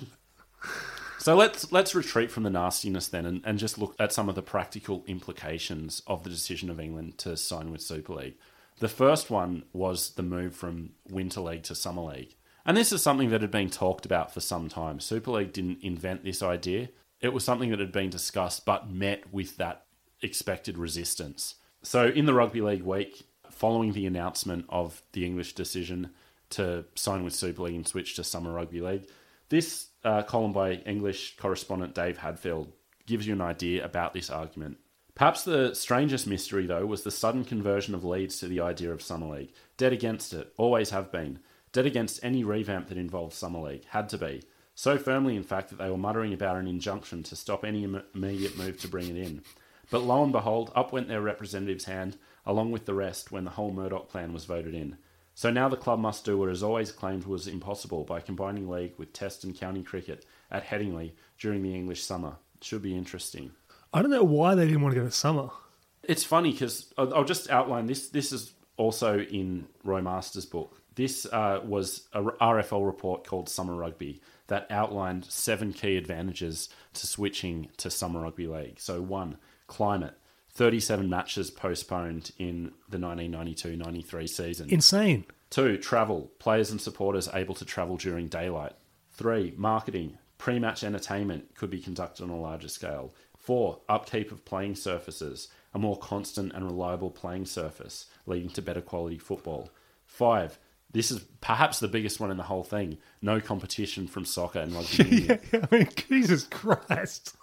So let's retreat from the nastiness then and just look at some of the practical implications of the decision of England to sign with Super League. The first one was the move from Winter League to Summer League. And this is something that had been talked about for some time. Super League didn't invent this idea. It was something that had been discussed but met with that expected resistance. So in the Rugby League week, following the announcement of the English decision to sign with Super League and switch to Summer Rugby League, this column by English correspondent Dave Hadfield gives you an idea about this argument. Perhaps the strangest mystery, though, was the sudden conversion of Leeds to the idea of Summer League. Dead against it, always have been. Dead against any revamp that involved Summer League, had to be. So firmly, in fact, that they were muttering about an injunction to stop any immediate move to bring it in. But lo and behold, up went their representative's hand, along with the rest, when the whole Murdoch plan was voted in. So now the club must do what it has always claimed was impossible by combining league with test and county cricket at Headingley during the English summer. It should be interesting. I don't know why they didn't want to go to summer. It's funny because I'll just outline this. This is also in Roy Masters' book. This was a RFL report called Summer Rugby that outlined 7 key advantages to switching to Summer Rugby League. So 1, climate. 37 matches postponed in the 1992-93 season. Insane. 2, travel. Players and supporters able to travel during daylight. 3, marketing. Pre-match entertainment could be conducted on a larger scale. 4, upkeep of playing surfaces. A more constant and reliable playing surface, leading to better quality football. 5, this is perhaps the biggest one in the whole thing. No competition from soccer and rugby union. Yeah, I mean, Jesus Christ.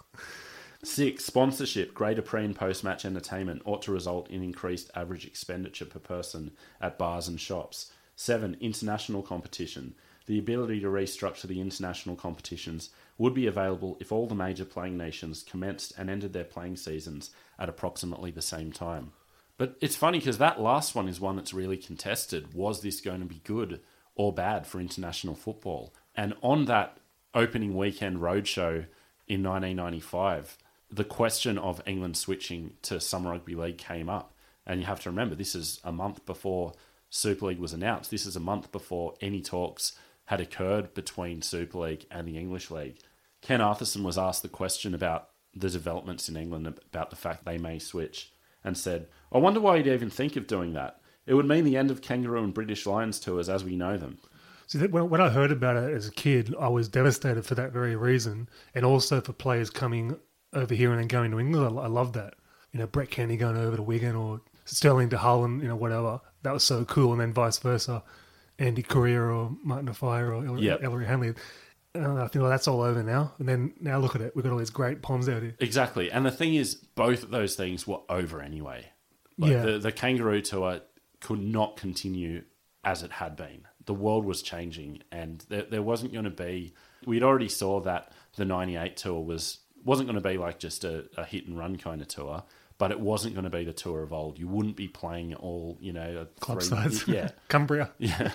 6, sponsorship. Greater pre- and post-match entertainment ought to result in increased average expenditure per person at bars and shops. 7, international competition. The ability to restructure the international competitions would be available if all the major playing nations commenced and ended their playing seasons at approximately the same time. But it's funny because that last one is one that's really contested. Was this going to be good or bad for international football? And on that opening weekend roadshow in 1995, the question of England switching to Summer Rugby League came up. And you have to remember, this is a month before Super League was announced. This is a month before any talks had occurred between Super League and the English League. Ken Arthurson was asked the question about the developments in England, about the fact they may switch, and said, I wonder why you'd even think of doing that. It would mean the end of Kangaroo and British Lions tours as we know them. See, when I heard about it as a kid, I was devastated for that very reason, and also for players coming over here and then going to England. I love that. Brett Kenny going over to Wigan or Sterling to Hull and, whatever. That was so cool, and then vice versa. Andy Correa or Martin Afire or Ellery Hanley. I think that's all over now. And then now look at it. We've got all these great Poms out here. Exactly. And the thing is, both of those things were over anyway. The Kangaroo tour could not continue as it had been. The world was changing, and there wasn't going to be... We'd already saw that the 98 tour wasn't going to be like just a hit-and-run kind of tour, but it wasn't going to be the tour of old. You wouldn't be playing all, club sides. Yeah. Cumbria. Yeah.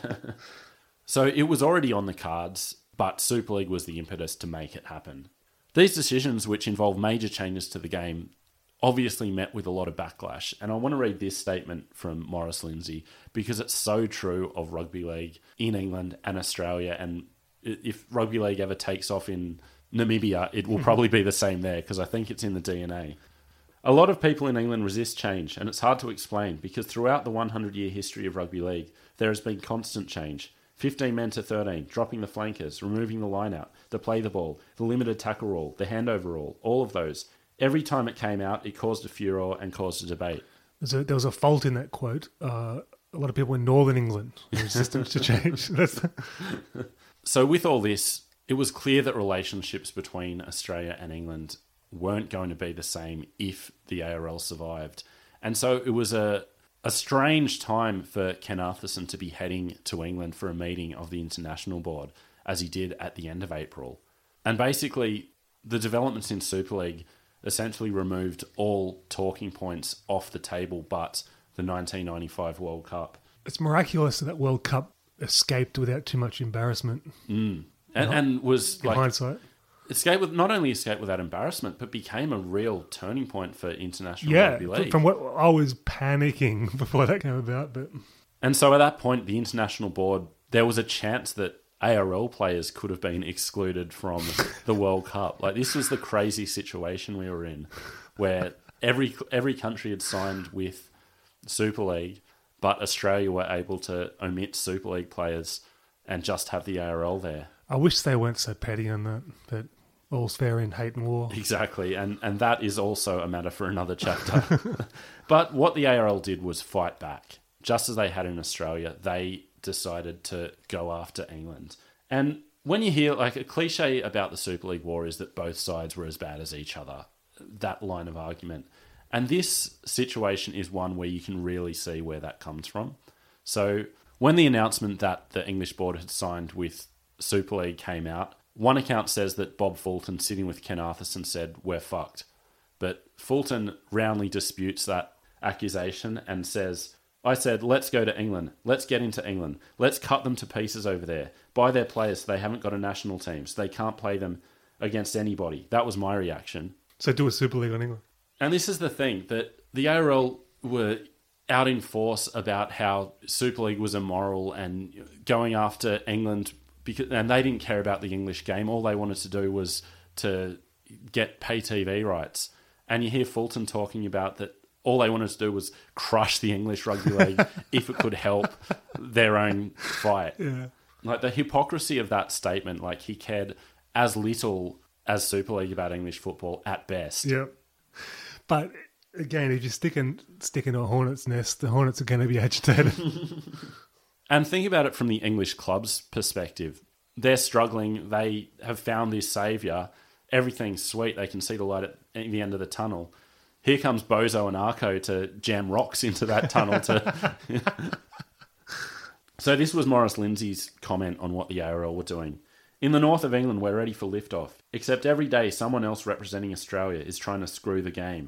So it was already on the cards, but Super League was the impetus to make it happen. These decisions, which involve major changes to the game, obviously met with a lot of backlash. And I want to read this statement from Maurice Lindsay because it's so true of rugby league in England and Australia. And if rugby league ever takes off in Namibia, it will probably be the same there because I think it's in the DNA. A lot of people in England resist change, and it's hard to explain because throughout the 100-year history of rugby league, there has been constant change. 15 men to 13, dropping the flankers, removing the line-out, the play the ball, the limited tackle rule, the handover rule, all of those. Every time it came out, it caused a furore and caused a debate. There was a fault in that quote. A lot of people in Northern England were resistant to change. So with all this, it was clear that relationships between Australia and England weren't going to be the same if the ARL survived. And so it was a strange time for Ken Arthurson to be heading to England for a meeting of the International Board, as he did at the end of April. And basically, the developments in Super League essentially removed all talking points off the table but the 1995 World Cup. It's miraculous that World Cup escaped without too much embarrassment. And was in hindsight. Not only escaped without embarrassment, but became a real turning point for international rugby league. From what I was panicking before that came about. And so at that point, the International Board, there was a chance that ARL players could have been excluded from the World Cup. Like, this was the crazy situation we were in, where every country had signed with Super League, but Australia were able to omit Super League players and just have the ARL there. I wish they weren't so petty on that, but all's fair in hate and war. Exactly, and that is also a matter for another chapter. But what the ARL did was fight back. Just as they had in Australia, they decided to go after England. And when you hear, like, a cliche about the Super League war is that both sides were as bad as each other, that line of argument. And this situation is one where you can really see where that comes from. So when the announcement that the English board had signed with Super League came out, one account says that Bob Fulton, sitting with Ken Arthurson, said, "We're fucked." But Fulton roundly disputes that accusation and says, "I said, let's go to England. Let's get into England. Let's cut them to pieces over there. Buy their players so they haven't got a national team, so they can't play them against anybody." That was my reaction. So do a Super League on England. And this is the thing, that the ARL were out in force about how Super League was immoral and going after England, and they didn't care about the English game. All they wanted to do was to get pay TV rights. And you hear Fulton talking about that all they wanted to do was crush the English rugby league if it could help their own fight. Yeah. Like, the hypocrisy of that statement, like, he cared as little as Super League about English football at best. Yeah. But again, if you stick in a hornet's nest, the hornets are going to be agitated. And think about it from the English club's perspective. They're struggling. They have found this saviour. Everything's sweet. They can see the light at the end of the tunnel. Here comes Bozo and Arco to jam rocks into that tunnel. So this was Maurice Lindsay's comment on what the ARL were doing. In the north of England, we're ready for liftoff. Except every day, someone else representing Australia is trying to screw the game.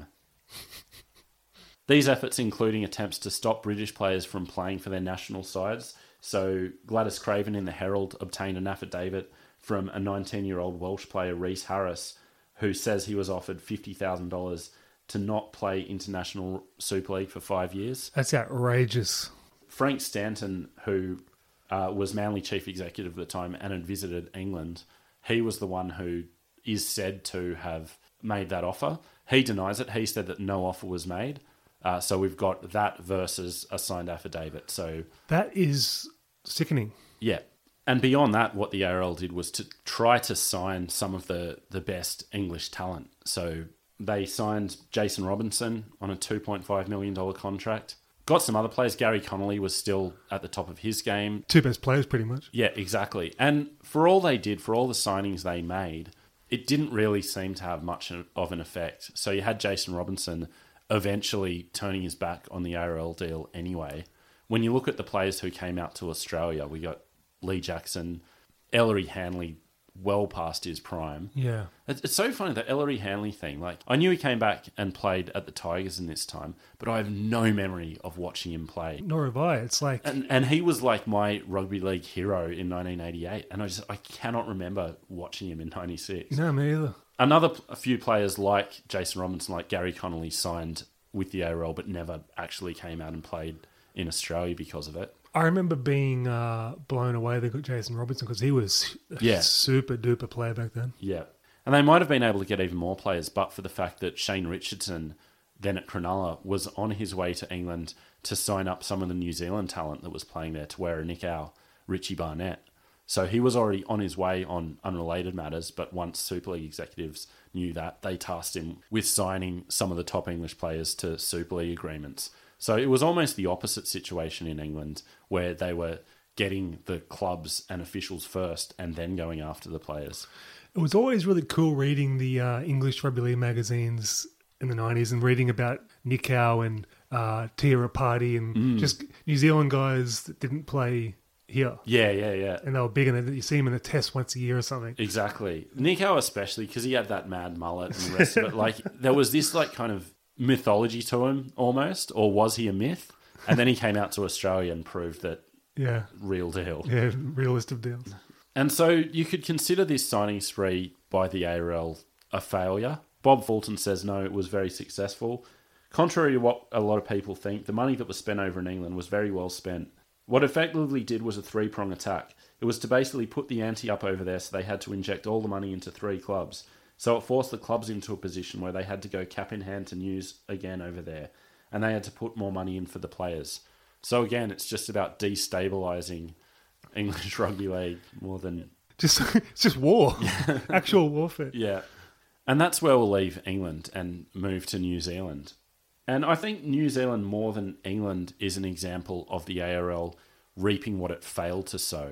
These efforts including attempts to stop British players from playing for their national sides. So Gladys Craven in the Herald obtained an affidavit from a 19-year-old Welsh player, Rhys Harris, who says he was offered $50,000 to not play International Super League for 5 years. That's outrageous. Frank Stanton, who was Manly chief executive at the time and had visited England, he was the one who is said to have made that offer. He denies it. He said that no offer was made. So we've got that versus a signed affidavit. So that is sickening. Yeah. And beyond that, what the ARL did was to try to sign some of the best English talent. So they signed Jason Robinson on a $2.5 million contract. Got some other players. Gary Connolly was still at the top of his game. Two best players, pretty much. Yeah, exactly. And for all they did, for all the signings they made, it didn't really seem to have much of an effect. So you had Jason Robinson eventually turning his back on the ARL deal anyway. When you look at the players who came out to Australia, we got Lee Jackson, Ellery Hanley, well past his prime. Yeah. It's so funny, that Ellery Hanley thing. Like, I knew he came back and played at the Tigers in this time, but I have no memory of watching him play. Nor have I. It's like... And he was like my rugby league hero in 1988, and I cannot remember watching him in 96. No, me either. A few players like Jason Robinson, like Gary Connolly, signed with the ARL, but never actually came out and played in Australia because of it. I remember being blown away they got Jason Robinson because he was a super duper player back then. Yeah. And they might have been able to get even more players, but for the fact that Shane Richardson, then at Cronulla, was on his way to England to sign up some of the New Zealand talent that was playing there, Tawera Nikau, Richie Barnett. So he was already on his way on unrelated matters, but once Super League executives knew that, they tasked him with signing some of the top English players to Super League agreements. So it was almost the opposite situation in England, where they were getting the clubs and officials first and then going after the players. It was always really cool reading the English rugby league magazines in the 90s and reading about Nikau and Tia Rapati and just New Zealand guys that didn't play here. Yeah. And they were big, and you see him in a test once a year or something. Exactly. Nikau especially, because he had that mad mullet and the rest of it. Like, there was this like kind of mythology to him almost, or was he a myth? And then he came out to Australia and proved that real deal. Yeah, realist of deals. And so you could consider this signing spree by the ARL a failure. Bob Fulton says no, it was very successful. Contrary to what a lot of people think, the money that was spent over in England was very well spent. What it effectively did was a three-prong attack. It was to basically put the ante up over there, so they had to inject all the money into 3 clubs. So it forced the clubs into a position where they had to go cap in hand to News again over there. And they had to put more money in for the players. So again, it's just about destabilising English rugby league more than... It's just war. Actual warfare. Yeah. And that's where we'll leave England and move to New Zealand. And I think New Zealand, more than England, is an example of the ARL reaping what it failed to sow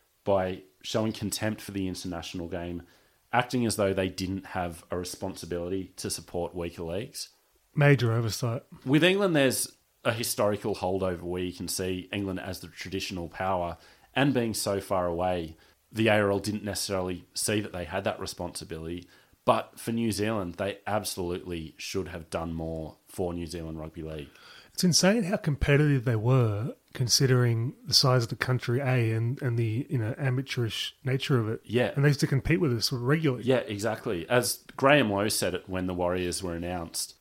by showing contempt for the international game, acting as though they didn't have a responsibility to support weaker leagues. Major oversight. With England, there's a historical holdover where you can see England as the traditional power, and being so far away, the ARL didn't necessarily see that they had that responsibility. But for New Zealand, they absolutely should have done more for New Zealand Rugby League. It's insane how competitive they were, considering the size of the country, and the amateurish nature of it. Yeah. And they used to compete with us regularly. Yeah, exactly. As Graham Lowe said it when the Warriors were announced,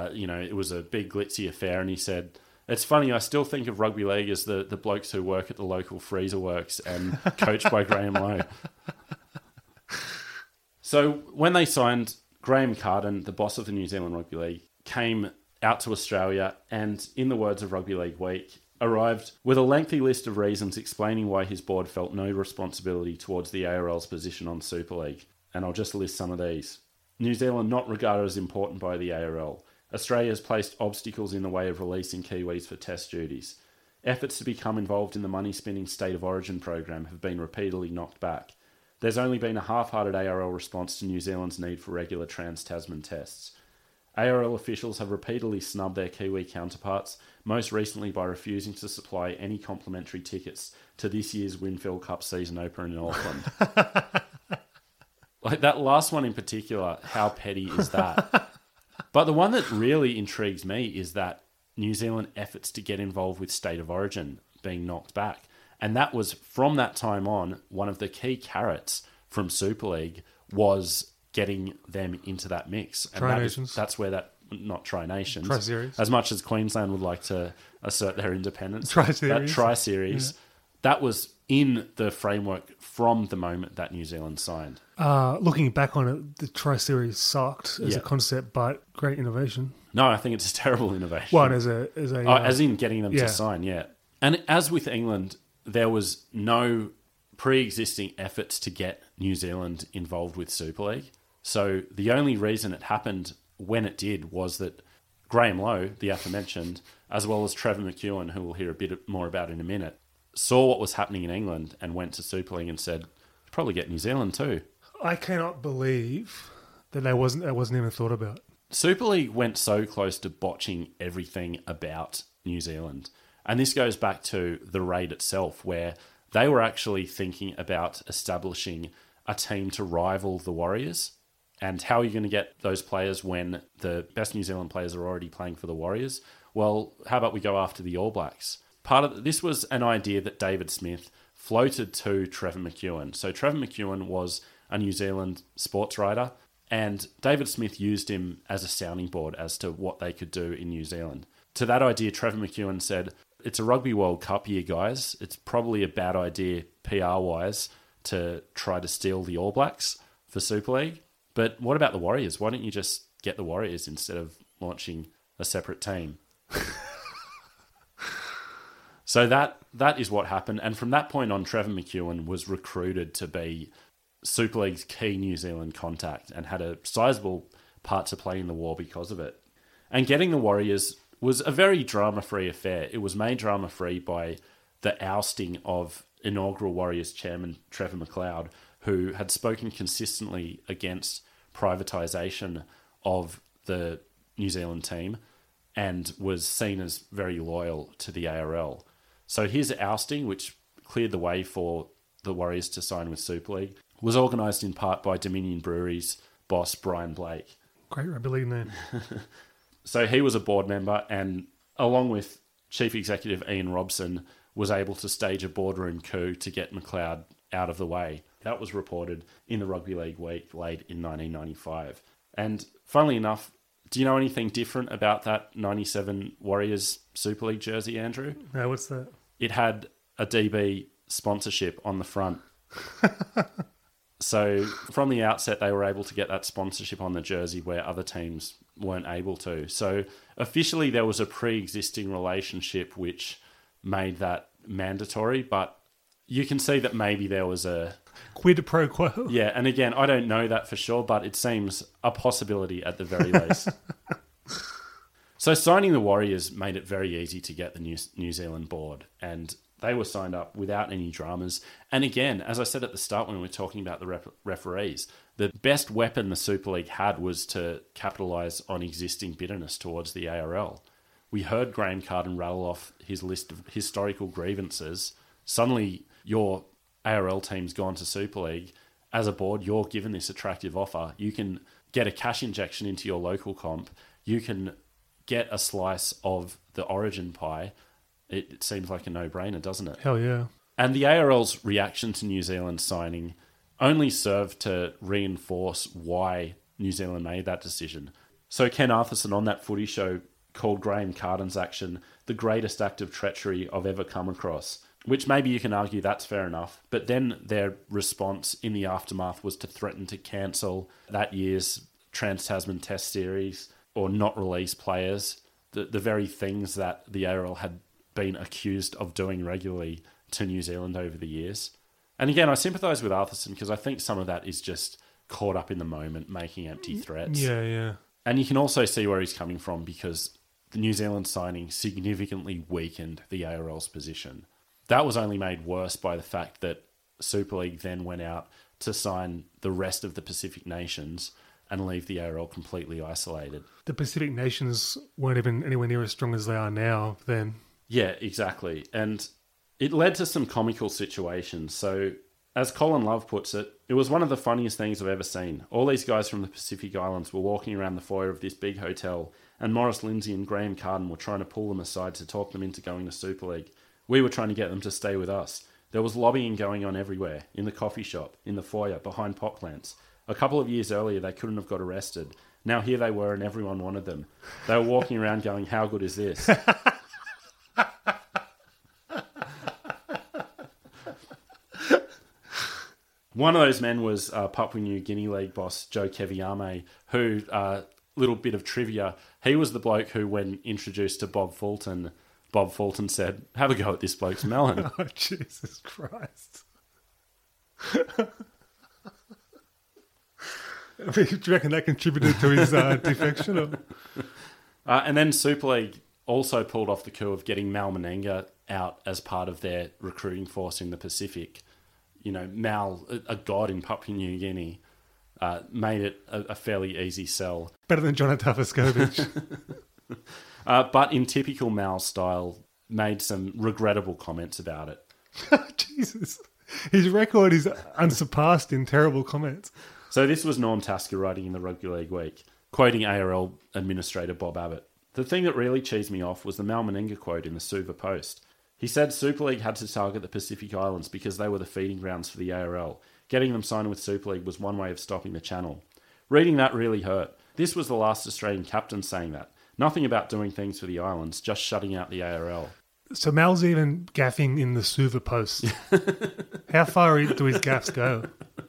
it was a big glitzy affair, and he said, "It's funny, I still think of rugby league as the blokes who work at the local freezer works and coached by Graham Lowe." So when they signed, Graham Carden, the boss of the New Zealand Rugby League, came out to Australia and, in the words of Rugby League Week, arrived with a lengthy list of reasons explaining why his board felt no responsibility towards the ARL's position on Super League. And I'll just list some of these. New Zealand not regarded as important by the ARL. Australia has placed obstacles in the way of releasing Kiwis for test duties. Efforts to become involved in the money-spinning State of Origin program have been repeatedly knocked back. There's only been a half-hearted ARL response to New Zealand's need for regular Trans-Tasman tests. ARL officials have repeatedly snubbed their Kiwi counterparts, most recently by refusing to supply any complimentary tickets to this year's Winfield Cup season opener in Auckland. Like that last one in particular, how petty is that? But the one that really intrigues me is that New Zealand efforts to get involved with State of Origin being knocked back. And that was, from that time on, one of the key carrots from Super League was getting them into that mix. And Tri-Nations. that's where that, not Tri-Nations. Tri-Series. As much as Queensland would like to assert their independence. Tri-Series. That Tri-Series, that was in the framework from the moment that New Zealand signed. Looking back on it, the Tri-Series sucked as a concept, but great innovation. No, I think it's a terrible innovation. Well, as in getting them to sign, yeah. And as with England, there was no pre-existing efforts to get New Zealand involved with Super League. So the only reason it happened when it did was that Graham Lowe, the aforementioned, as well as Trevor McEwen, who we'll hear a bit more about in a minute, saw what was happening in England and went to Super League and said, probably get New Zealand too. I cannot believe that wasn't even thought about. Super League went so close to botching everything about New Zealand. And this goes back to the raid itself, where they were actually thinking about establishing a team to rival the Warriors. And how are you going to get those players when the best New Zealand players are already playing for the Warriors? Well, how about we go after the All Blacks? This was an idea that David Smith floated to Trevor McEwen. So Trevor McEwen was a New Zealand sports writer, and David Smith used him as a sounding board as to what they could do in New Zealand. To that idea, Trevor McEwen said, it's a Rugby World Cup year, guys. It's probably a bad idea PR-wise to try to steal the All Blacks for Super League. But what about the Warriors? Why don't you just get the Warriors instead of launching a separate team? So that is what happened. And from that point on, Trevor McEwen was recruited to be Super League's key New Zealand contact and had a sizable part to play in the war because of it. And getting the Warriors was a very drama-free affair. It was made drama-free by the ousting of inaugural Warriors chairman Trevor McLeod, who had spoken consistently against privatisation of the New Zealand team and was seen as very loyal to the ARL. So his ousting, which cleared the way for the Warriors to sign with Super League, was organised in part by Dominion Brewery's boss, Brian Blake. Great rugby league name. So he was a board member and, along with Chief Executive Ian Robson, was able to stage a boardroom coup to get McLeod out of the way. That was reported in the Rugby League Week late in 1995. And funnily enough, do you know anything different about that 97 Warriors Super League jersey, Andrew? No, what's that? It had a DB sponsorship on the front. So from the outset, they were able to get that sponsorship on the jersey where other teams weren't able to. So officially there was a pre-existing relationship which made that mandatory, but you can see that maybe there was a quid pro quo. Yeah, and again, I don't know that for sure, but it seems a possibility at the very least. So signing the Warriors made it very easy to get the New Zealand board, and they were signed up without any dramas. And again, as I said at the start when we were talking about the referees, the best weapon the Super League had was to capitalise on existing bitterness towards the ARL. We heard Graham Carden rattle off his list of historical grievances. Suddenly, your ARL team's gone to Super League. As a board, you're given this attractive offer. You can get a cash injection into your local comp. You can get a slice of the Origin pie. It seems like a no-brainer, doesn't it? Hell yeah. And the ARL's reaction to New Zealand signing only served to reinforce why New Zealand made that decision. So Ken Arthurson on that footy show called Graham Carden's action the greatest act of treachery I've ever come across, which maybe you can argue that's fair enough. But then their response in the aftermath was to threaten to cancel that year's Trans-Tasman Test Series or not release players, the very things that the ARL had been accused of doing regularly to New Zealand over the years. And again, I sympathise with Arthurson because I think some of that is just caught up in the moment, making empty threats. Yeah. And you can also see where he's coming from because the New Zealand signing significantly weakened the ARL's position. That was only made worse by the fact that Super League then went out to sign the rest of the Pacific nations and leave the ARL completely isolated. The Pacific nations weren't even anywhere near as strong as they are now then. Yeah, exactly. And it led to some comical situations. So As Colin Love puts it, it was one of the funniest things I've ever seen. All these guys from the Pacific Islands were walking around the foyer of this big hotel, and Morris Lindsay and Graham Carden were trying to pull them aside to talk them into going to Super League. We were trying to get them to stay with us. There was lobbying going on everywhere, in the coffee shop, in the foyer, behind pot plants. A couple of years earlier, they couldn't have got arrested. Now here they were and everyone wanted them. They were walking around going, how good is this? One of those men was Papua New Guinea League boss Joe Keviame, who, little bit of trivia, he was the bloke who, when introduced to Bob Fulton said, have a go at this bloke's melon. Oh, Jesus Christ. Do you reckon that contributed to his defection? Or? And then Super League also pulled off the coup of getting Mal Menenga out as part of their recruiting force in the Pacific. You know, Mal, a god in Papua New Guinea, made it a fairly easy sell. Better than Jonathan Tavaskovic. But in typical Mal style, made some regrettable comments about it. Jesus. His record is unsurpassed in terrible comments. So this was Norm Tasker writing in the Rugby League Week, quoting ARL administrator Bob Abbott. The thing that really cheesed me off was the Mal Menenga quote in the Suva Post. He said Super League had to target the Pacific Islands because they were the feeding grounds for the ARL. Getting them signed with Super League was one way of stopping the channel. Reading that really hurt. This was the last Australian captain saying that. Nothing about doing things for the islands, just shutting out the ARL. So Mal's even gaffing in the Suva Post. How far do his gaffs go?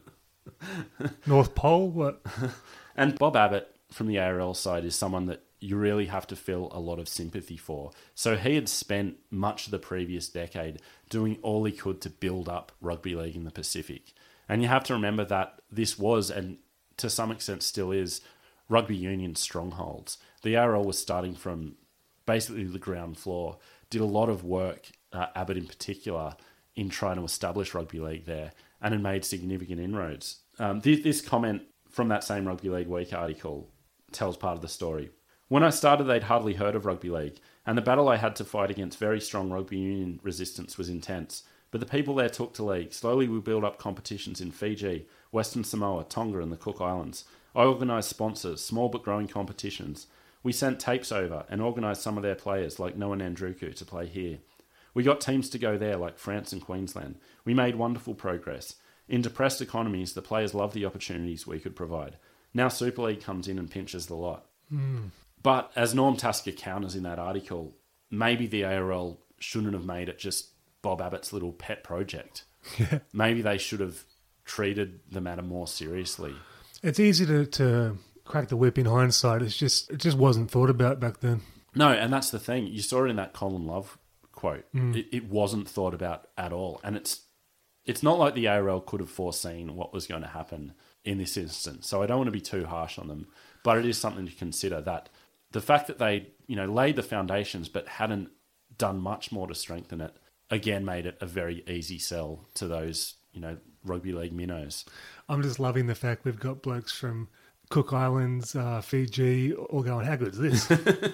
North Pole? What? And Bob Abbott from the ARL side is someone that you really have to feel a lot of sympathy for. So he had spent much of the previous decade doing all he could to build up rugby league in the Pacific. And you have to remember that this was, and to some extent still is, rugby union strongholds. The ARL was starting from basically the ground floor, did a lot of work, Abbott in particular, in trying to establish rugby league there, and had made significant inroads. This comment from that same Rugby League Week article tells part of the story. When I started, they'd hardly heard of rugby league, and the battle I had to fight against very strong rugby union resistance was intense. But the people there took to league. Slowly we built up competitions in Fiji, Western Samoa, Tonga and the Cook Islands. I organised sponsors, small but growing competitions. We sent tapes over and organised some of their players, like Noah Nandruku, to play here. We got teams to go there, like France and Queensland. We made wonderful progress. In depressed economies, the players loved the opportunities we could provide. Now Super League comes in and pinches the lot. But as Norm Tasker counters in that article, maybe the ARL shouldn't have made it just Bob Abbott's little pet project. Yeah. Maybe they should have treated the matter more seriously. It's easy to crack the whip in hindsight. It just wasn't thought about back then. No, and that's the thing. You saw it in that Colin Love quote. It wasn't thought about at all. And it's not like the ARL could have foreseen what was going to happen in this instance. So I don't want to be too harsh on them. But it is something to consider, that the fact that they, laid the foundations but hadn't done much more to strengthen it, again made it a very easy sell to those, rugby league minnows. I'm just loving the fact we've got blokes from Cook Islands, Fiji, all going, how good is this?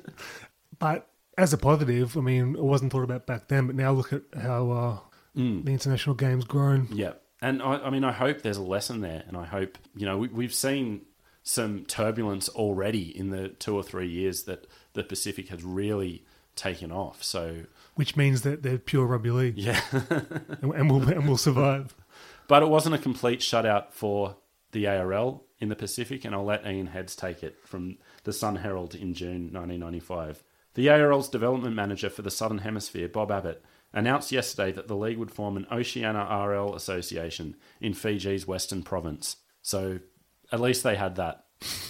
But as a positive, I mean, it wasn't thought about back then, but now look at how the international game's grown. Yeah. And I hope there's a lesson there. And I hope, we've seen some turbulence already in the 2 or 3 years that the Pacific has really taken off. So, which means that they're pure rugby league. Yeah. and we'll survive. But it wasn't a complete shutout for the ARL in the Pacific, and I'll let Ian Heads take it from the Sun Herald in June 1995. The ARL's development manager for the Southern Hemisphere, Bob Abbott, announced yesterday that the league would form an Oceania RL association in Fiji's Western Province. So at least they had that.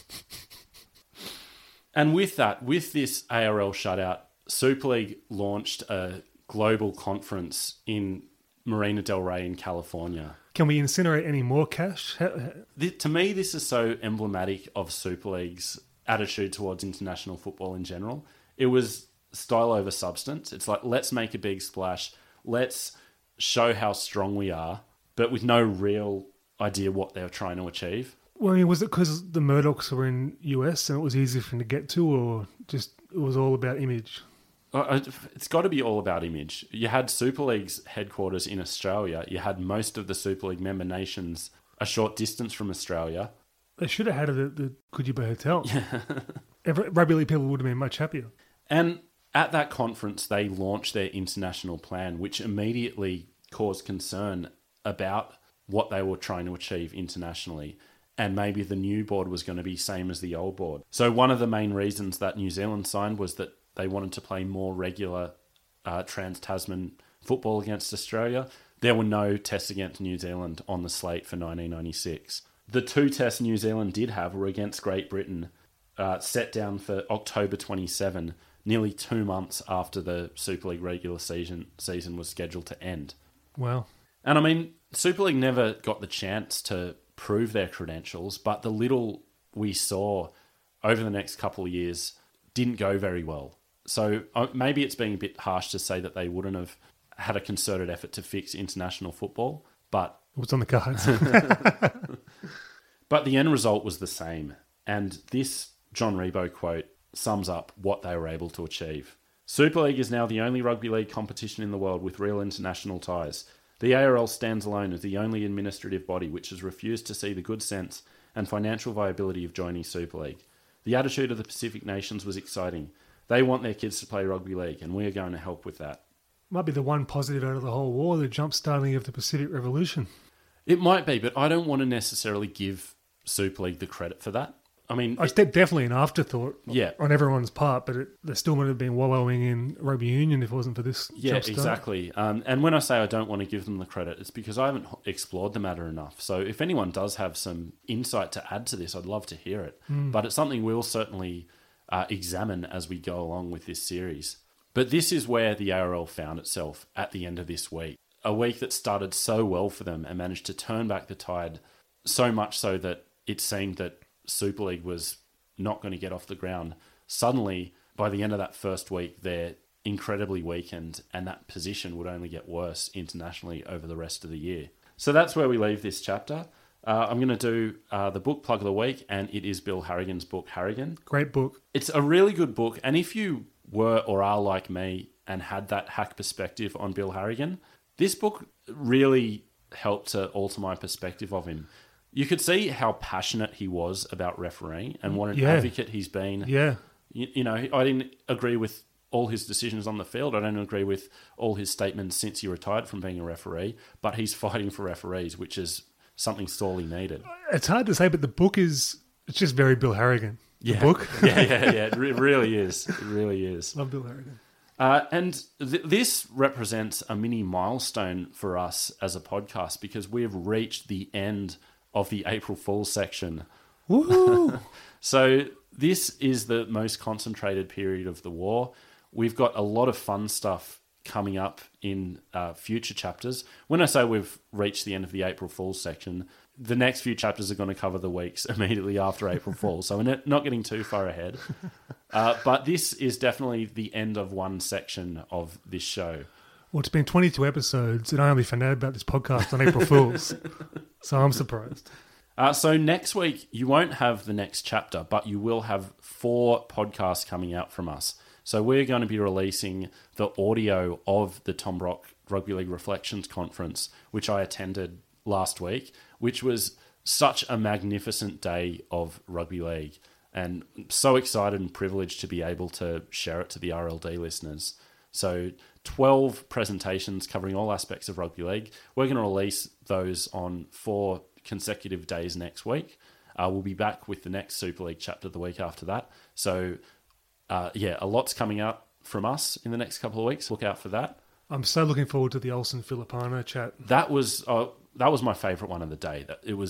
And with this ARL shutout, Super League launched a global conference in Marina Del Rey in California. Can we incinerate any more cash? To me, this is so emblematic of Super League's attitude towards international football in general. It was style over substance. It's like, let's make a big splash. Let's show how strong we are, but with no real idea what they were trying to achieve. Well, I mean, was it because the Murdochs were in US and it was easy for them to get to, or just it was all about image? It's got to be all about image. You had Super League's headquarters in Australia. You had most of the Super League member nations a short distance from Australia. They should have had it at the Coogee Hotel. Rugby league people would have been much happier. And at that conference, they launched their international plan, which immediately caused concern about what they were trying to achieve internationally. And maybe the new board was going to be same as the old board. So one of the main reasons that New Zealand signed was that they wanted to play more regular trans-Tasman football against Australia. There were no tests against New Zealand on the slate for 1996. The 2 tests New Zealand did have were against Great Britain, set down for October 27, nearly 2 months after the Super League regular season was scheduled to end. Wow. And I mean, Super League never got the chance to prove their credentials, but the little we saw over the next couple of years didn't go very well. So maybe it's being a bit harsh to say that they wouldn't have had a concerted effort to fix international football, but it was on the cards. But the end result was the same. And this John Rebo quote sums up what they were able to achieve. Super League is now the only rugby league competition in the world with real international ties. The ARL stands alone as the only administrative body which has refused to see the good sense and financial viability of joining Super League. The attitude of the Pacific nations was exciting. They want their kids to play rugby league, and we are going to help with that. Might be the one positive out of the whole war, the jump-starting of the Pacific Revolution. It might be, but I don't want to necessarily give Super League the credit for that. I mean... It's definitely an afterthought yeah. on everyone's part, but they still would have been wallowing in rugby union if it wasn't for this Yeah, exactly. And when I say I don't want to give them the credit, it's because I haven't explored the matter enough. So if anyone does have some insight to add to this, I'd love to hear it. But it's something we'll certainly examine as we go along with this series. But this is where the ARL found itself at the end of this week. A week that started so well for them and managed to turn back the tide so much so that it seemed that Super League was not going to get off the ground. Suddenly, by the end of that first week, they're incredibly weakened, and that position would only get worse internationally over the rest of the year. So that's where we leave this chapter. I'm going to do the book plug of the week, and it is Bill Harrigan's book, Harrigan. Great book. It's a really good book, and if you were or are like me and had that hack perspective on Bill Harrigan, this book really helped to alter my perspective of him. You could see how passionate he was about refereeing and what an advocate he's been. Yeah. You know, I didn't agree with all his decisions on the field. I don't agree with all his statements since he retired from being a referee, but he's fighting for referees, which is something sorely needed. It's hard to say, but the book it's just very Bill Harrigan. The book. yeah. It really is. It really is. Love Bill Harrigan. And this represents a mini milestone for us as a podcast because we've reached the end of the April Fool's section. Woohoo! So this is the most concentrated period of the war. We've got a lot of fun stuff coming up in future chapters. When I say we've reached the end of the April Fool's section, the next few chapters are going to cover the weeks immediately after April Fool's. So we're not getting too far ahead. But this is definitely the end of one section of this show. Well, it's been 22 episodes, and I only found out about this podcast on April Fool's. So I'm surprised. So next week, you won't have the next chapter, but you will have 4 podcasts coming out from us. So we're going to be releasing the audio of the Tom Brock Rugby League Reflections Conference, which I attended last week, which was such a magnificent day of rugby league. And so excited and privileged to be able to share it to the RLD listeners. So 12 presentations covering all aspects of rugby league. We're going to release those on 4 consecutive days next week. We'll be back with the next Super League chapter the week after that. So, a lot's coming out from us in the next couple of weeks. Look out for that. I'm so looking forward to the Olsen Filipano chat. That was my favourite one of the day.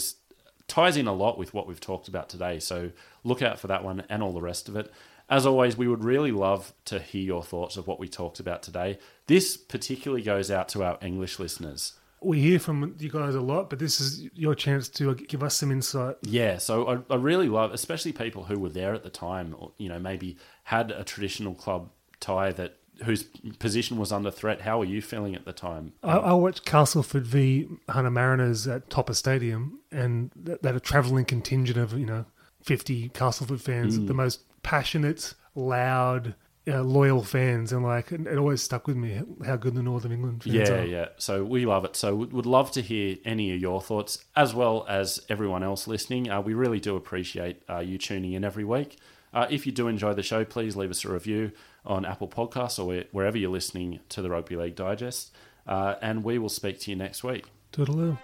Ties in a lot with what we've talked about today. So look out for that one and all the rest of it. As always, we would really love to hear your thoughts of what we talked about today. This particularly goes out to our English listeners. We hear from you guys a lot, but this is your chance to give us some insight. Yeah, so I really love, especially people who were there at the time, or, maybe had a traditional club tie whose position was under threat. How were you feeling at the time? I watched Castleford v Hunter Mariners at Topper Stadium, and they had a travelling contingent of 50 Castleford fans, the most passionate, loud, loyal fans, and like it always stuck with me how good the Northern England fans are. Yeah. So we love it. So would love to hear any of your thoughts, as well as everyone else listening. We really do appreciate you tuning in every week. If you do enjoy the show, please leave us a review on Apple Podcasts or wherever you're listening to the Rugby League Digest. And we will speak to you next week. Toodaloo.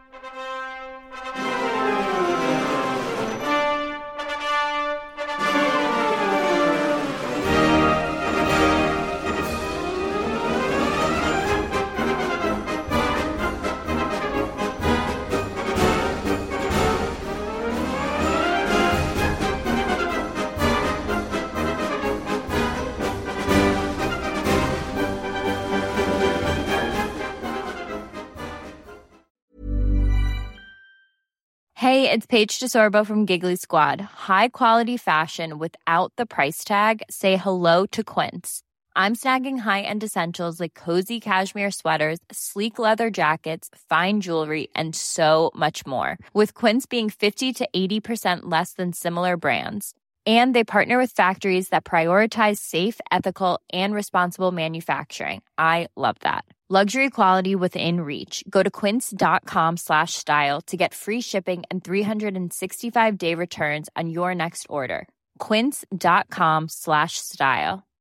Hey, it's Paige DeSorbo from Giggly Squad. High quality fashion without the price tag. Say hello to Quince. I'm snagging high-end essentials like cozy cashmere sweaters, sleek leather jackets, fine jewelry, and so much more. With Quince being 50 to 80% less than similar brands. And they partner with factories that prioritize safe, ethical, and responsible manufacturing. I love that. Luxury quality within reach. Go to quince.com/style to get free shipping and 365-day returns on your next order. Quince.com/style.